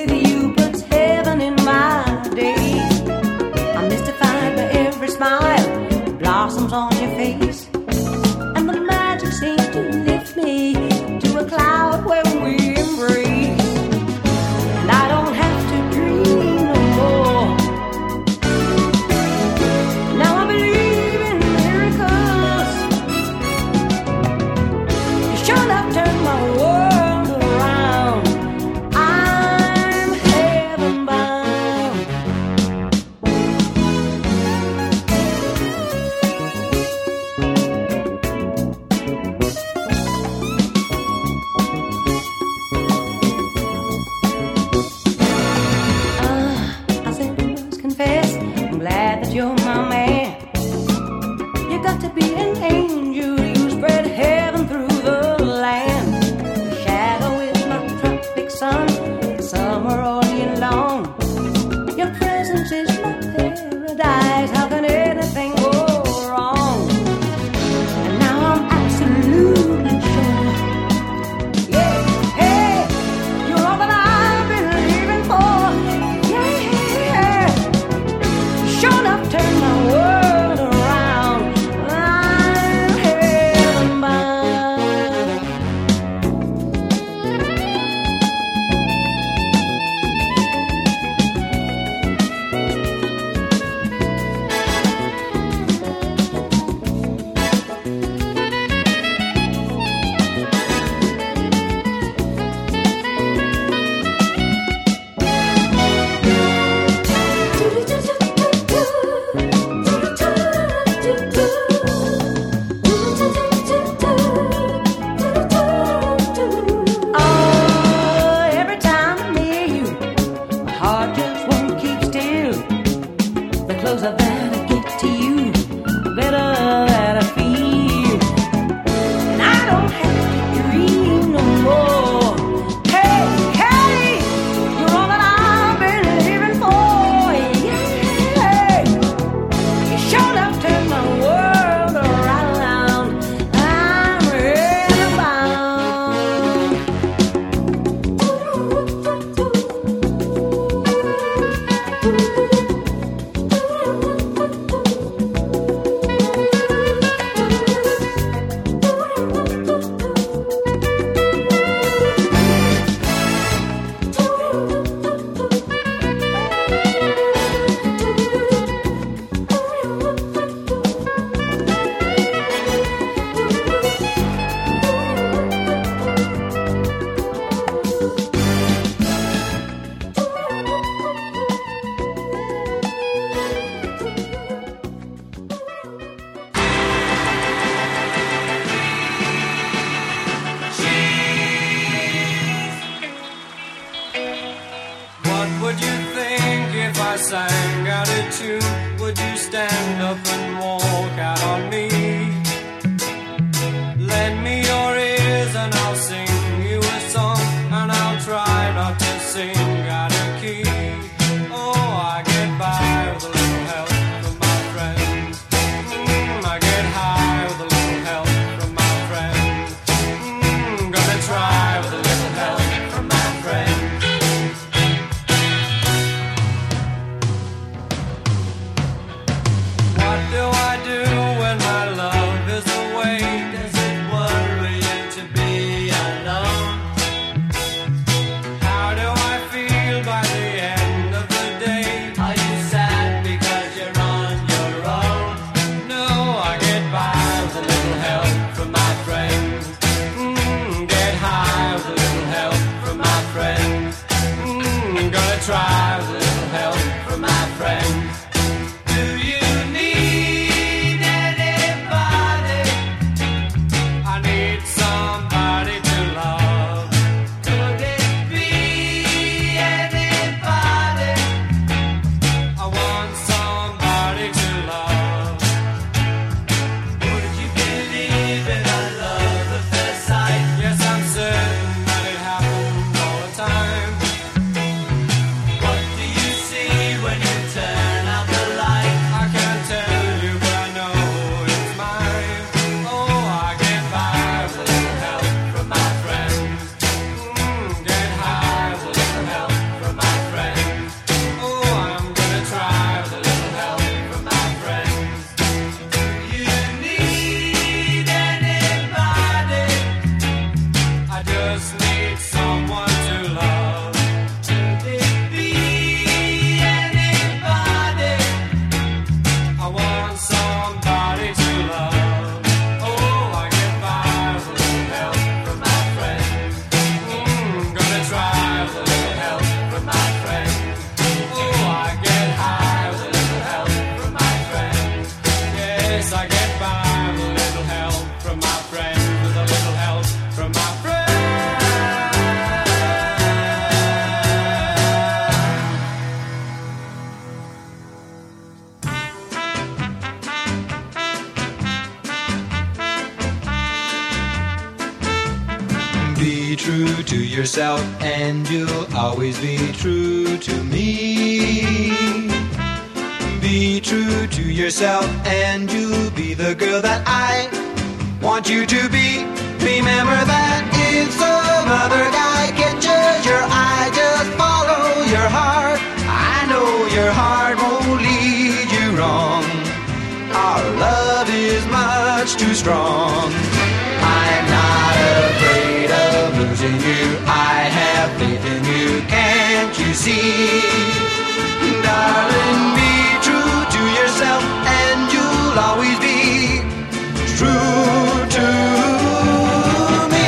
Be true to yourself and you'll always be true to me. Be true to yourself and you'll be the girl that I want you to be. Remember that if some other guy catches your eye, just follow your heart. I know your heart won't lead you wrong. Our love is much too strong. I'm not afraid of losing you. I have faith in you, can't you see? Darling, be true to yourself and you'll always be true to me.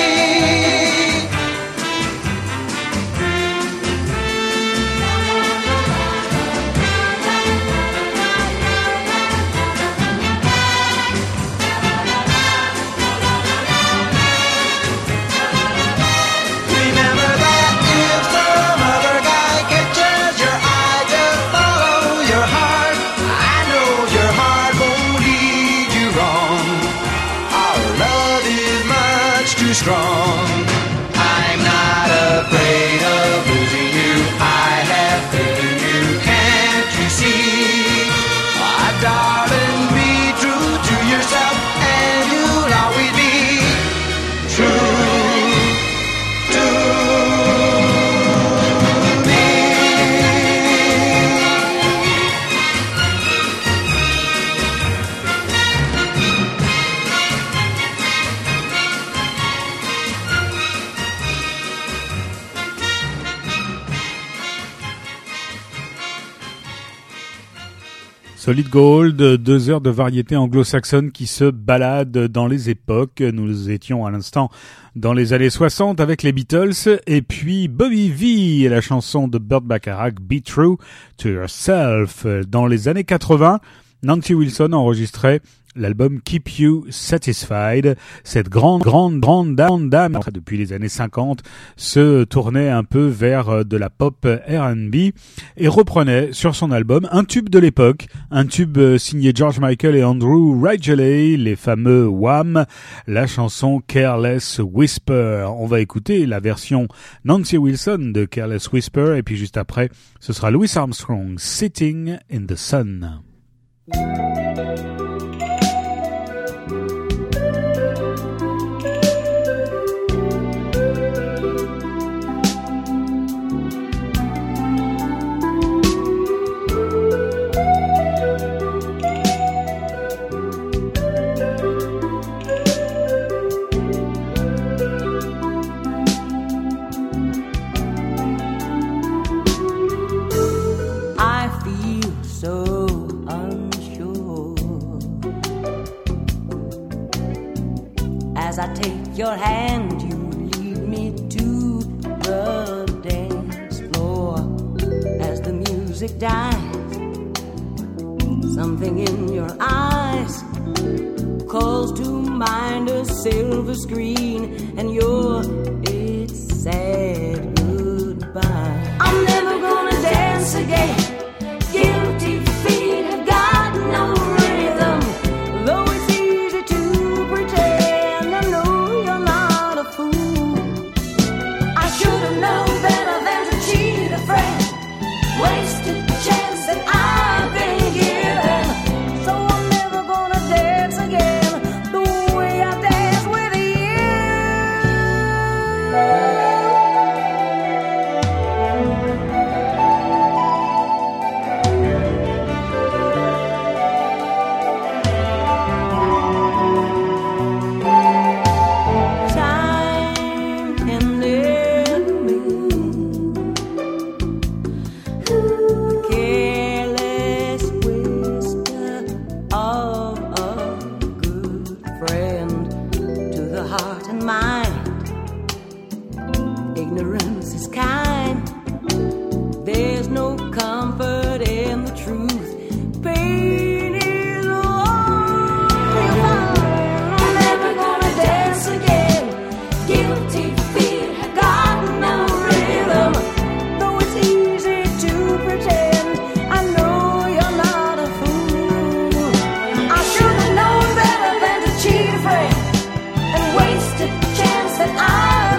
Remember that if some other guy catches your eye, just follow your heart. I know your heart won't lead you wrong. Our love is much too strong. I'm not afraid of losing you. I have faith in you, can't you see? Ah, darling, be true to yourself and you'll always be true to me. Solid Gold, deux heures de variété anglo-saxonne qui se balade dans les époques. Nous étions à l'instant dans les années soixante avec les Beatles et puis Bobby V et la chanson de Burt Bacharach, Be True to Yourself. Dans les années quatre-vingts, Nancy Wilson enregistrait l'album Keep You Satisfied. Cette grande, grande, grande dame, dame, depuis les années cinquante, se tournait un peu vers de la pop R and B et reprenait sur son album un tube de l'époque, un tube signé George Michael et Andrew Ridgeley, les fameux Wham, la chanson Careless Whisper. On va écouter la version Nancy Wilson de Careless Whisper et puis juste après, ce sera Louis Armstrong, Sitting in the Sun. I feel so unsure as I take your hand, you lead me to the dance floor. As the music dies, something in your eyes calls to mind a silver screen and your it's sad goodbye. I'm never gonna dance again. Guilty feet have got no rhythm. Though it's easy to pretend, I know you're not a fool. I should have known better than to cheat a friend. Wasted chance that I've been given. So I'm never gonna dance again the way I dance with you. Time can never mean the careless whisper of a good friend to the heart and mind. Ignorance is kind. There's no comfort in the truth. Pain is all you find. I'm never gonna dance again. Guilty feet have got no rhythm. Though it's easy to pretend, I know you're not a fool. I should have known better than to cheat a friend and waste a chance that I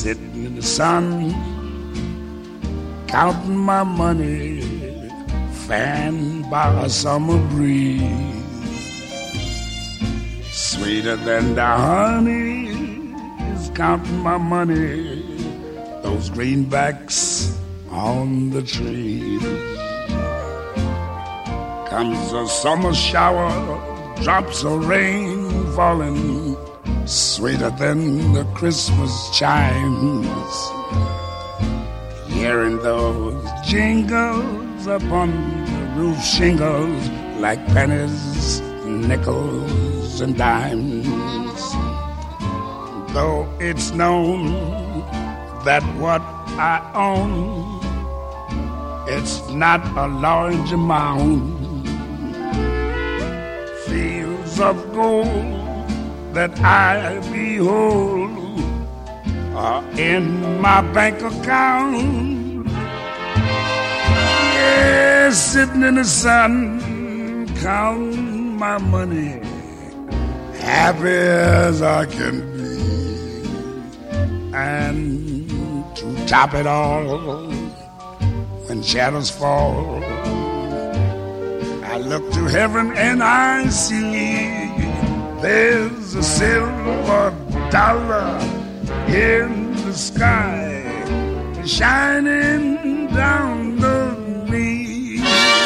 sitting in the sun, counting my money, fanned by a summer breeze. Sweeter than the honey is counting my money, those greenbacks on the trees. Comes a summer shower, drops of rain falling, sweeter than the Christmas chimes. Hearing those jingles upon the roof shingles like pennies, nickels, and dimes. Though it's known that what I own, it's not a large amount. Fields of gold that I behold are in my bank account. Yeah, sitting in the sun, counting my money, happy as I can be. And to top it all, when shadows fall, I look to heaven and I see there's a silver dollar in the sky shining down on me.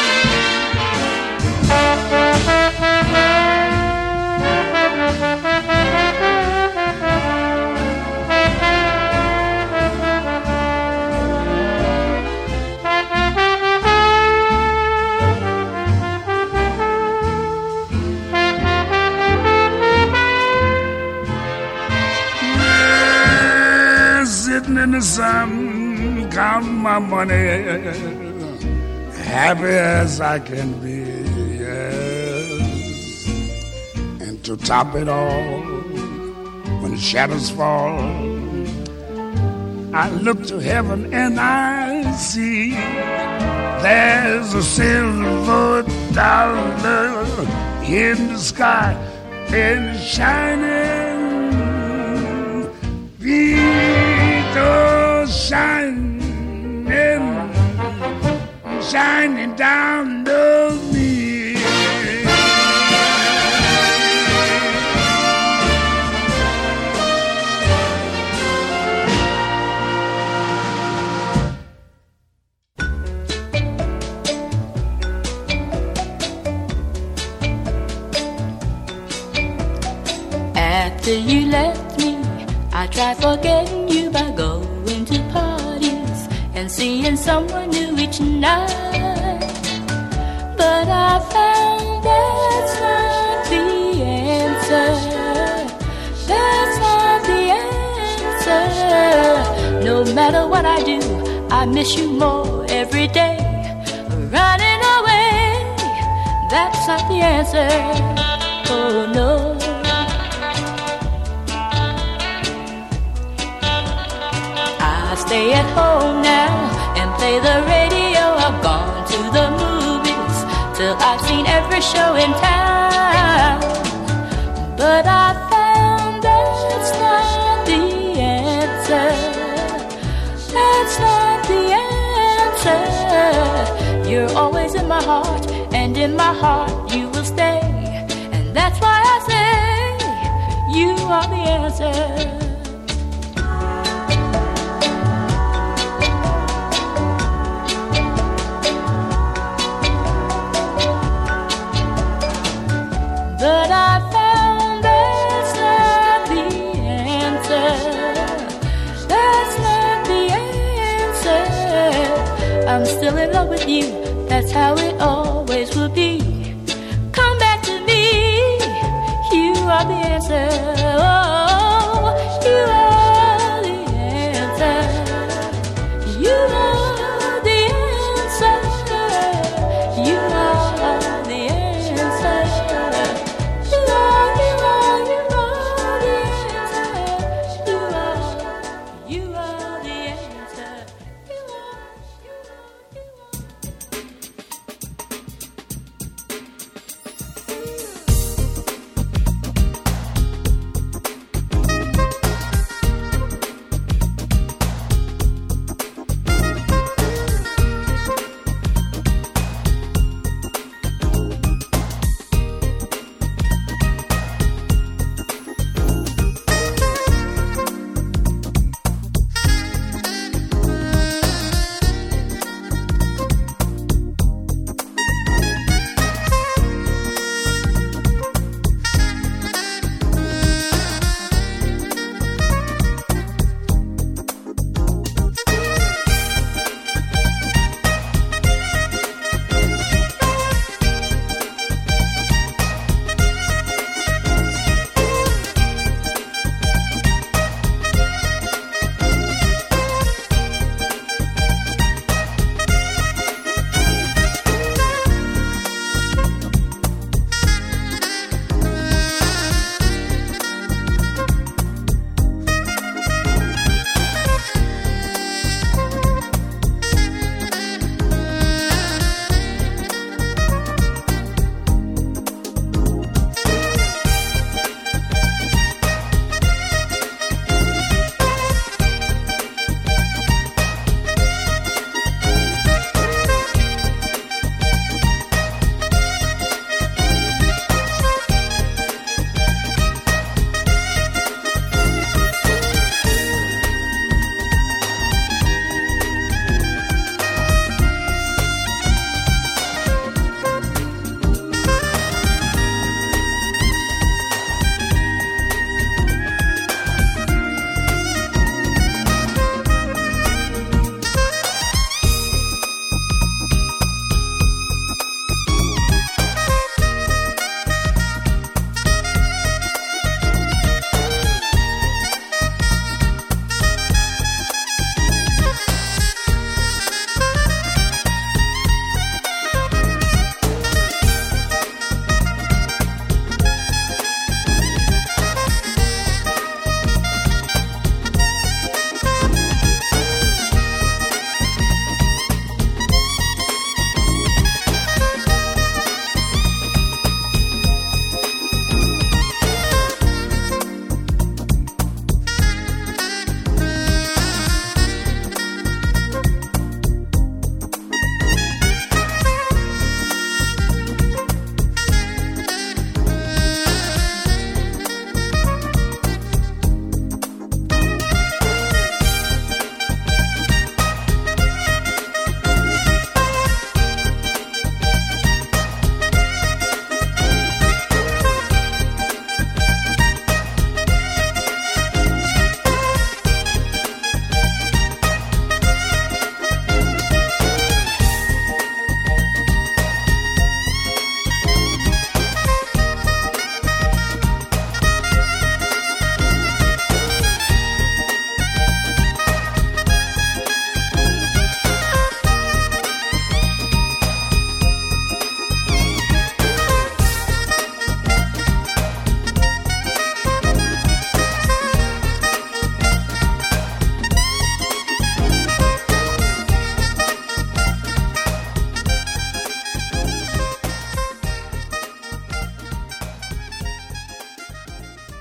Sitting in the sun, counting my money, happy as I can be, yes. And to top it all, when the shadows fall, I look to heaven and I see there's a silver dollar in the sky and shining. Vito shining, shining down on me. After you left me, I tried forgetting you by going to parties and seeing someone new each night. But I found that's not the answer. That's not the answer. No matter what I do, I miss you more every day. Running away, that's not the answer. Oh no. Stay at home now and play the radio. I've gone to the movies till I've seen every show in town. But I found that's not the answer. That's not the answer. You're always in my heart, and in my heart you will stay. And that's why I say you are the answer. But I found that's not the answer. That's not the answer. I'm still in love with you. That's how it always will be. Come back to me. You are the answer. Oh, you are the answer. You are the answer. You are the answer.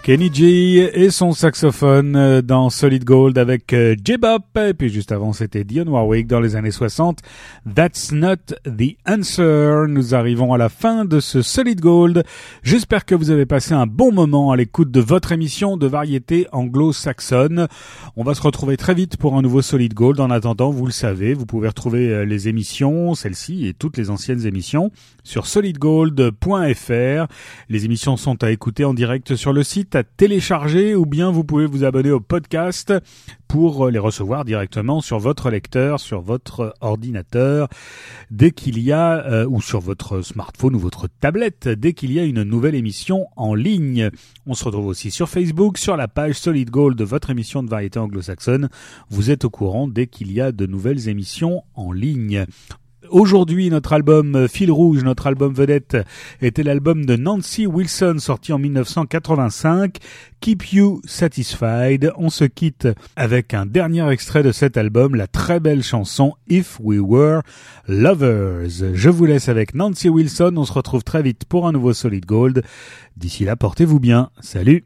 Kenny G et son saxophone dans Solid Gold avec J-Bop. Et puis juste avant, c'était Dionne Warwick dans les années soixante. That's not the answer. Nous arrivons à la fin de ce Solid Gold. J'espère que vous avez passé un bon moment à l'écoute de votre émission de variété anglo-saxonne. On va se retrouver très vite pour un nouveau Solid Gold. En attendant, vous le savez, vous pouvez retrouver les émissions, celle-ci et toutes les anciennes émissions sur solid gold point f r. Les émissions sont à écouter en direct sur le site, à télécharger, ou bien vous pouvez vous abonner au podcast pour les recevoir directement sur votre lecteur, sur votre ordinateur, dès qu'il y a, euh, ou sur votre smartphone ou votre tablette, dès qu'il y a une nouvelle émission en ligne. On se retrouve aussi sur Facebook, sur la page Solid Gold de votre émission de variété anglo-saxonne. Vous êtes au courant dès qu'il y a de nouvelles émissions en ligne. Aujourd'hui, notre album Fil Rouge, notre album vedette, était l'album de Nancy Wilson, sorti en dix-neuf cent quatre-vingt-cinq, Keep You Satisfied. On se quitte avec un dernier extrait de cet album, la très belle chanson If We Were Lovers. Je vous laisse avec Nancy Wilson, on se retrouve très vite pour un nouveau Solid Gold. D'ici là, portez-vous bien. Salut!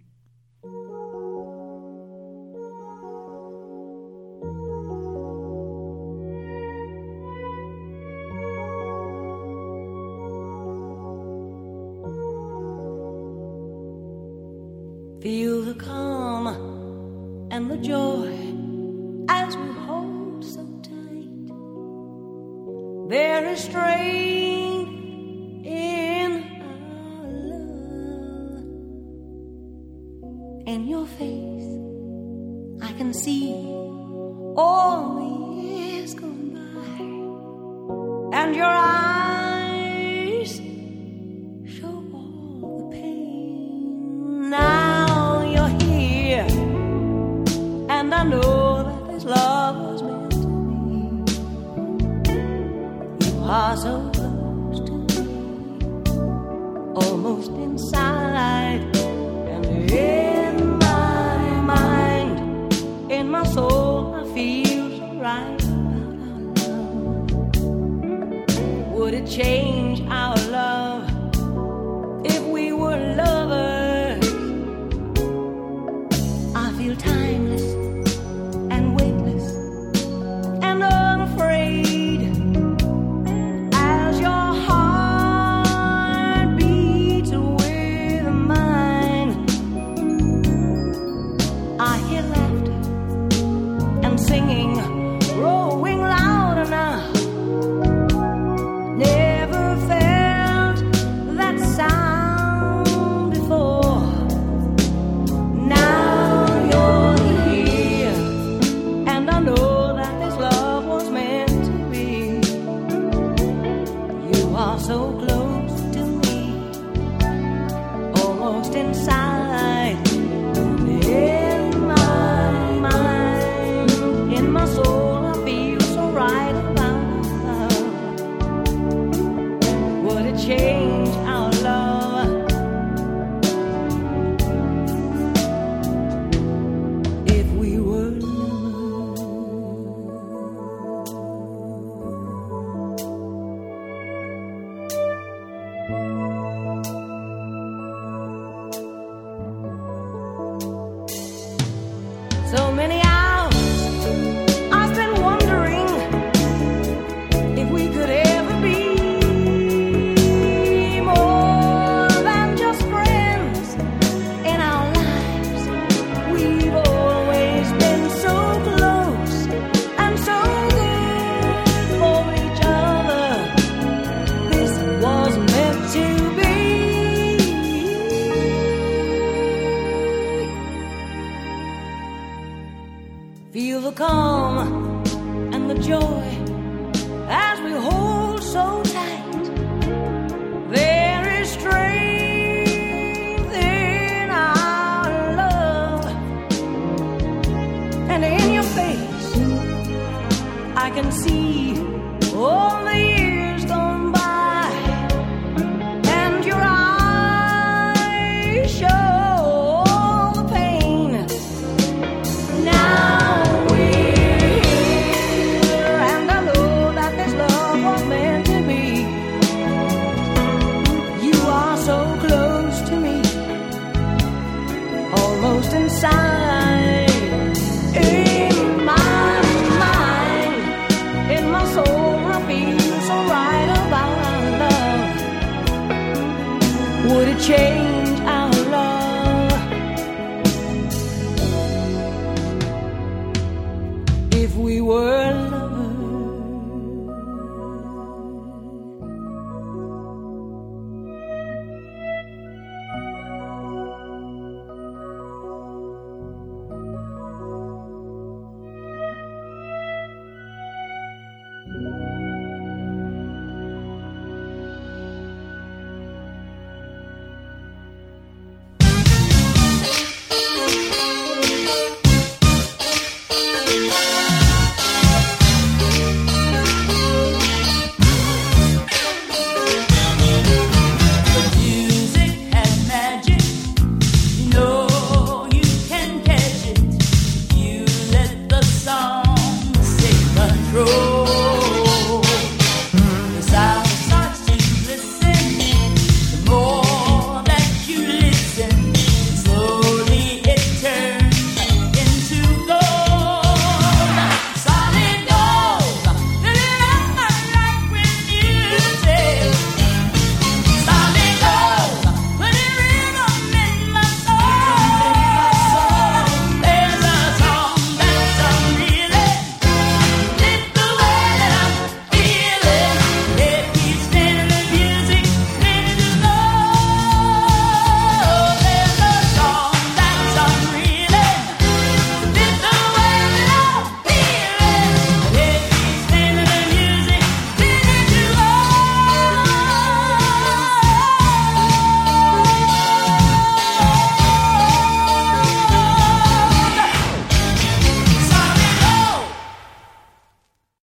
Feel the calm and the joy as we hold so tight. There is strength in our love. In your face, I can see all the years gone by, and your eyes show all the pain. Now and I know that this love was meant to be. You are so close to me, almost inside, and in my mind, in my soul, I feel so right about our love. Would it change our love if we were lovers? I feel timeless and weightless and unafraid as your heart beats with mine. I hear laughter and singing growing louder now. Never felt that sound before. Now so close to me, almost inside, in my mind, in my soul, I feel so right about love. Would it change our love if we were so many hours I spent wondering if we could ever be more than just friends in our lives. We've always been so close and so good for each other. This was meant to be. Feel the calm and the joy as we hold so tight. There is strength in our love, and in your face I can see all the years gone by, and your eyes show all the pain. Now we're here, and I most inside.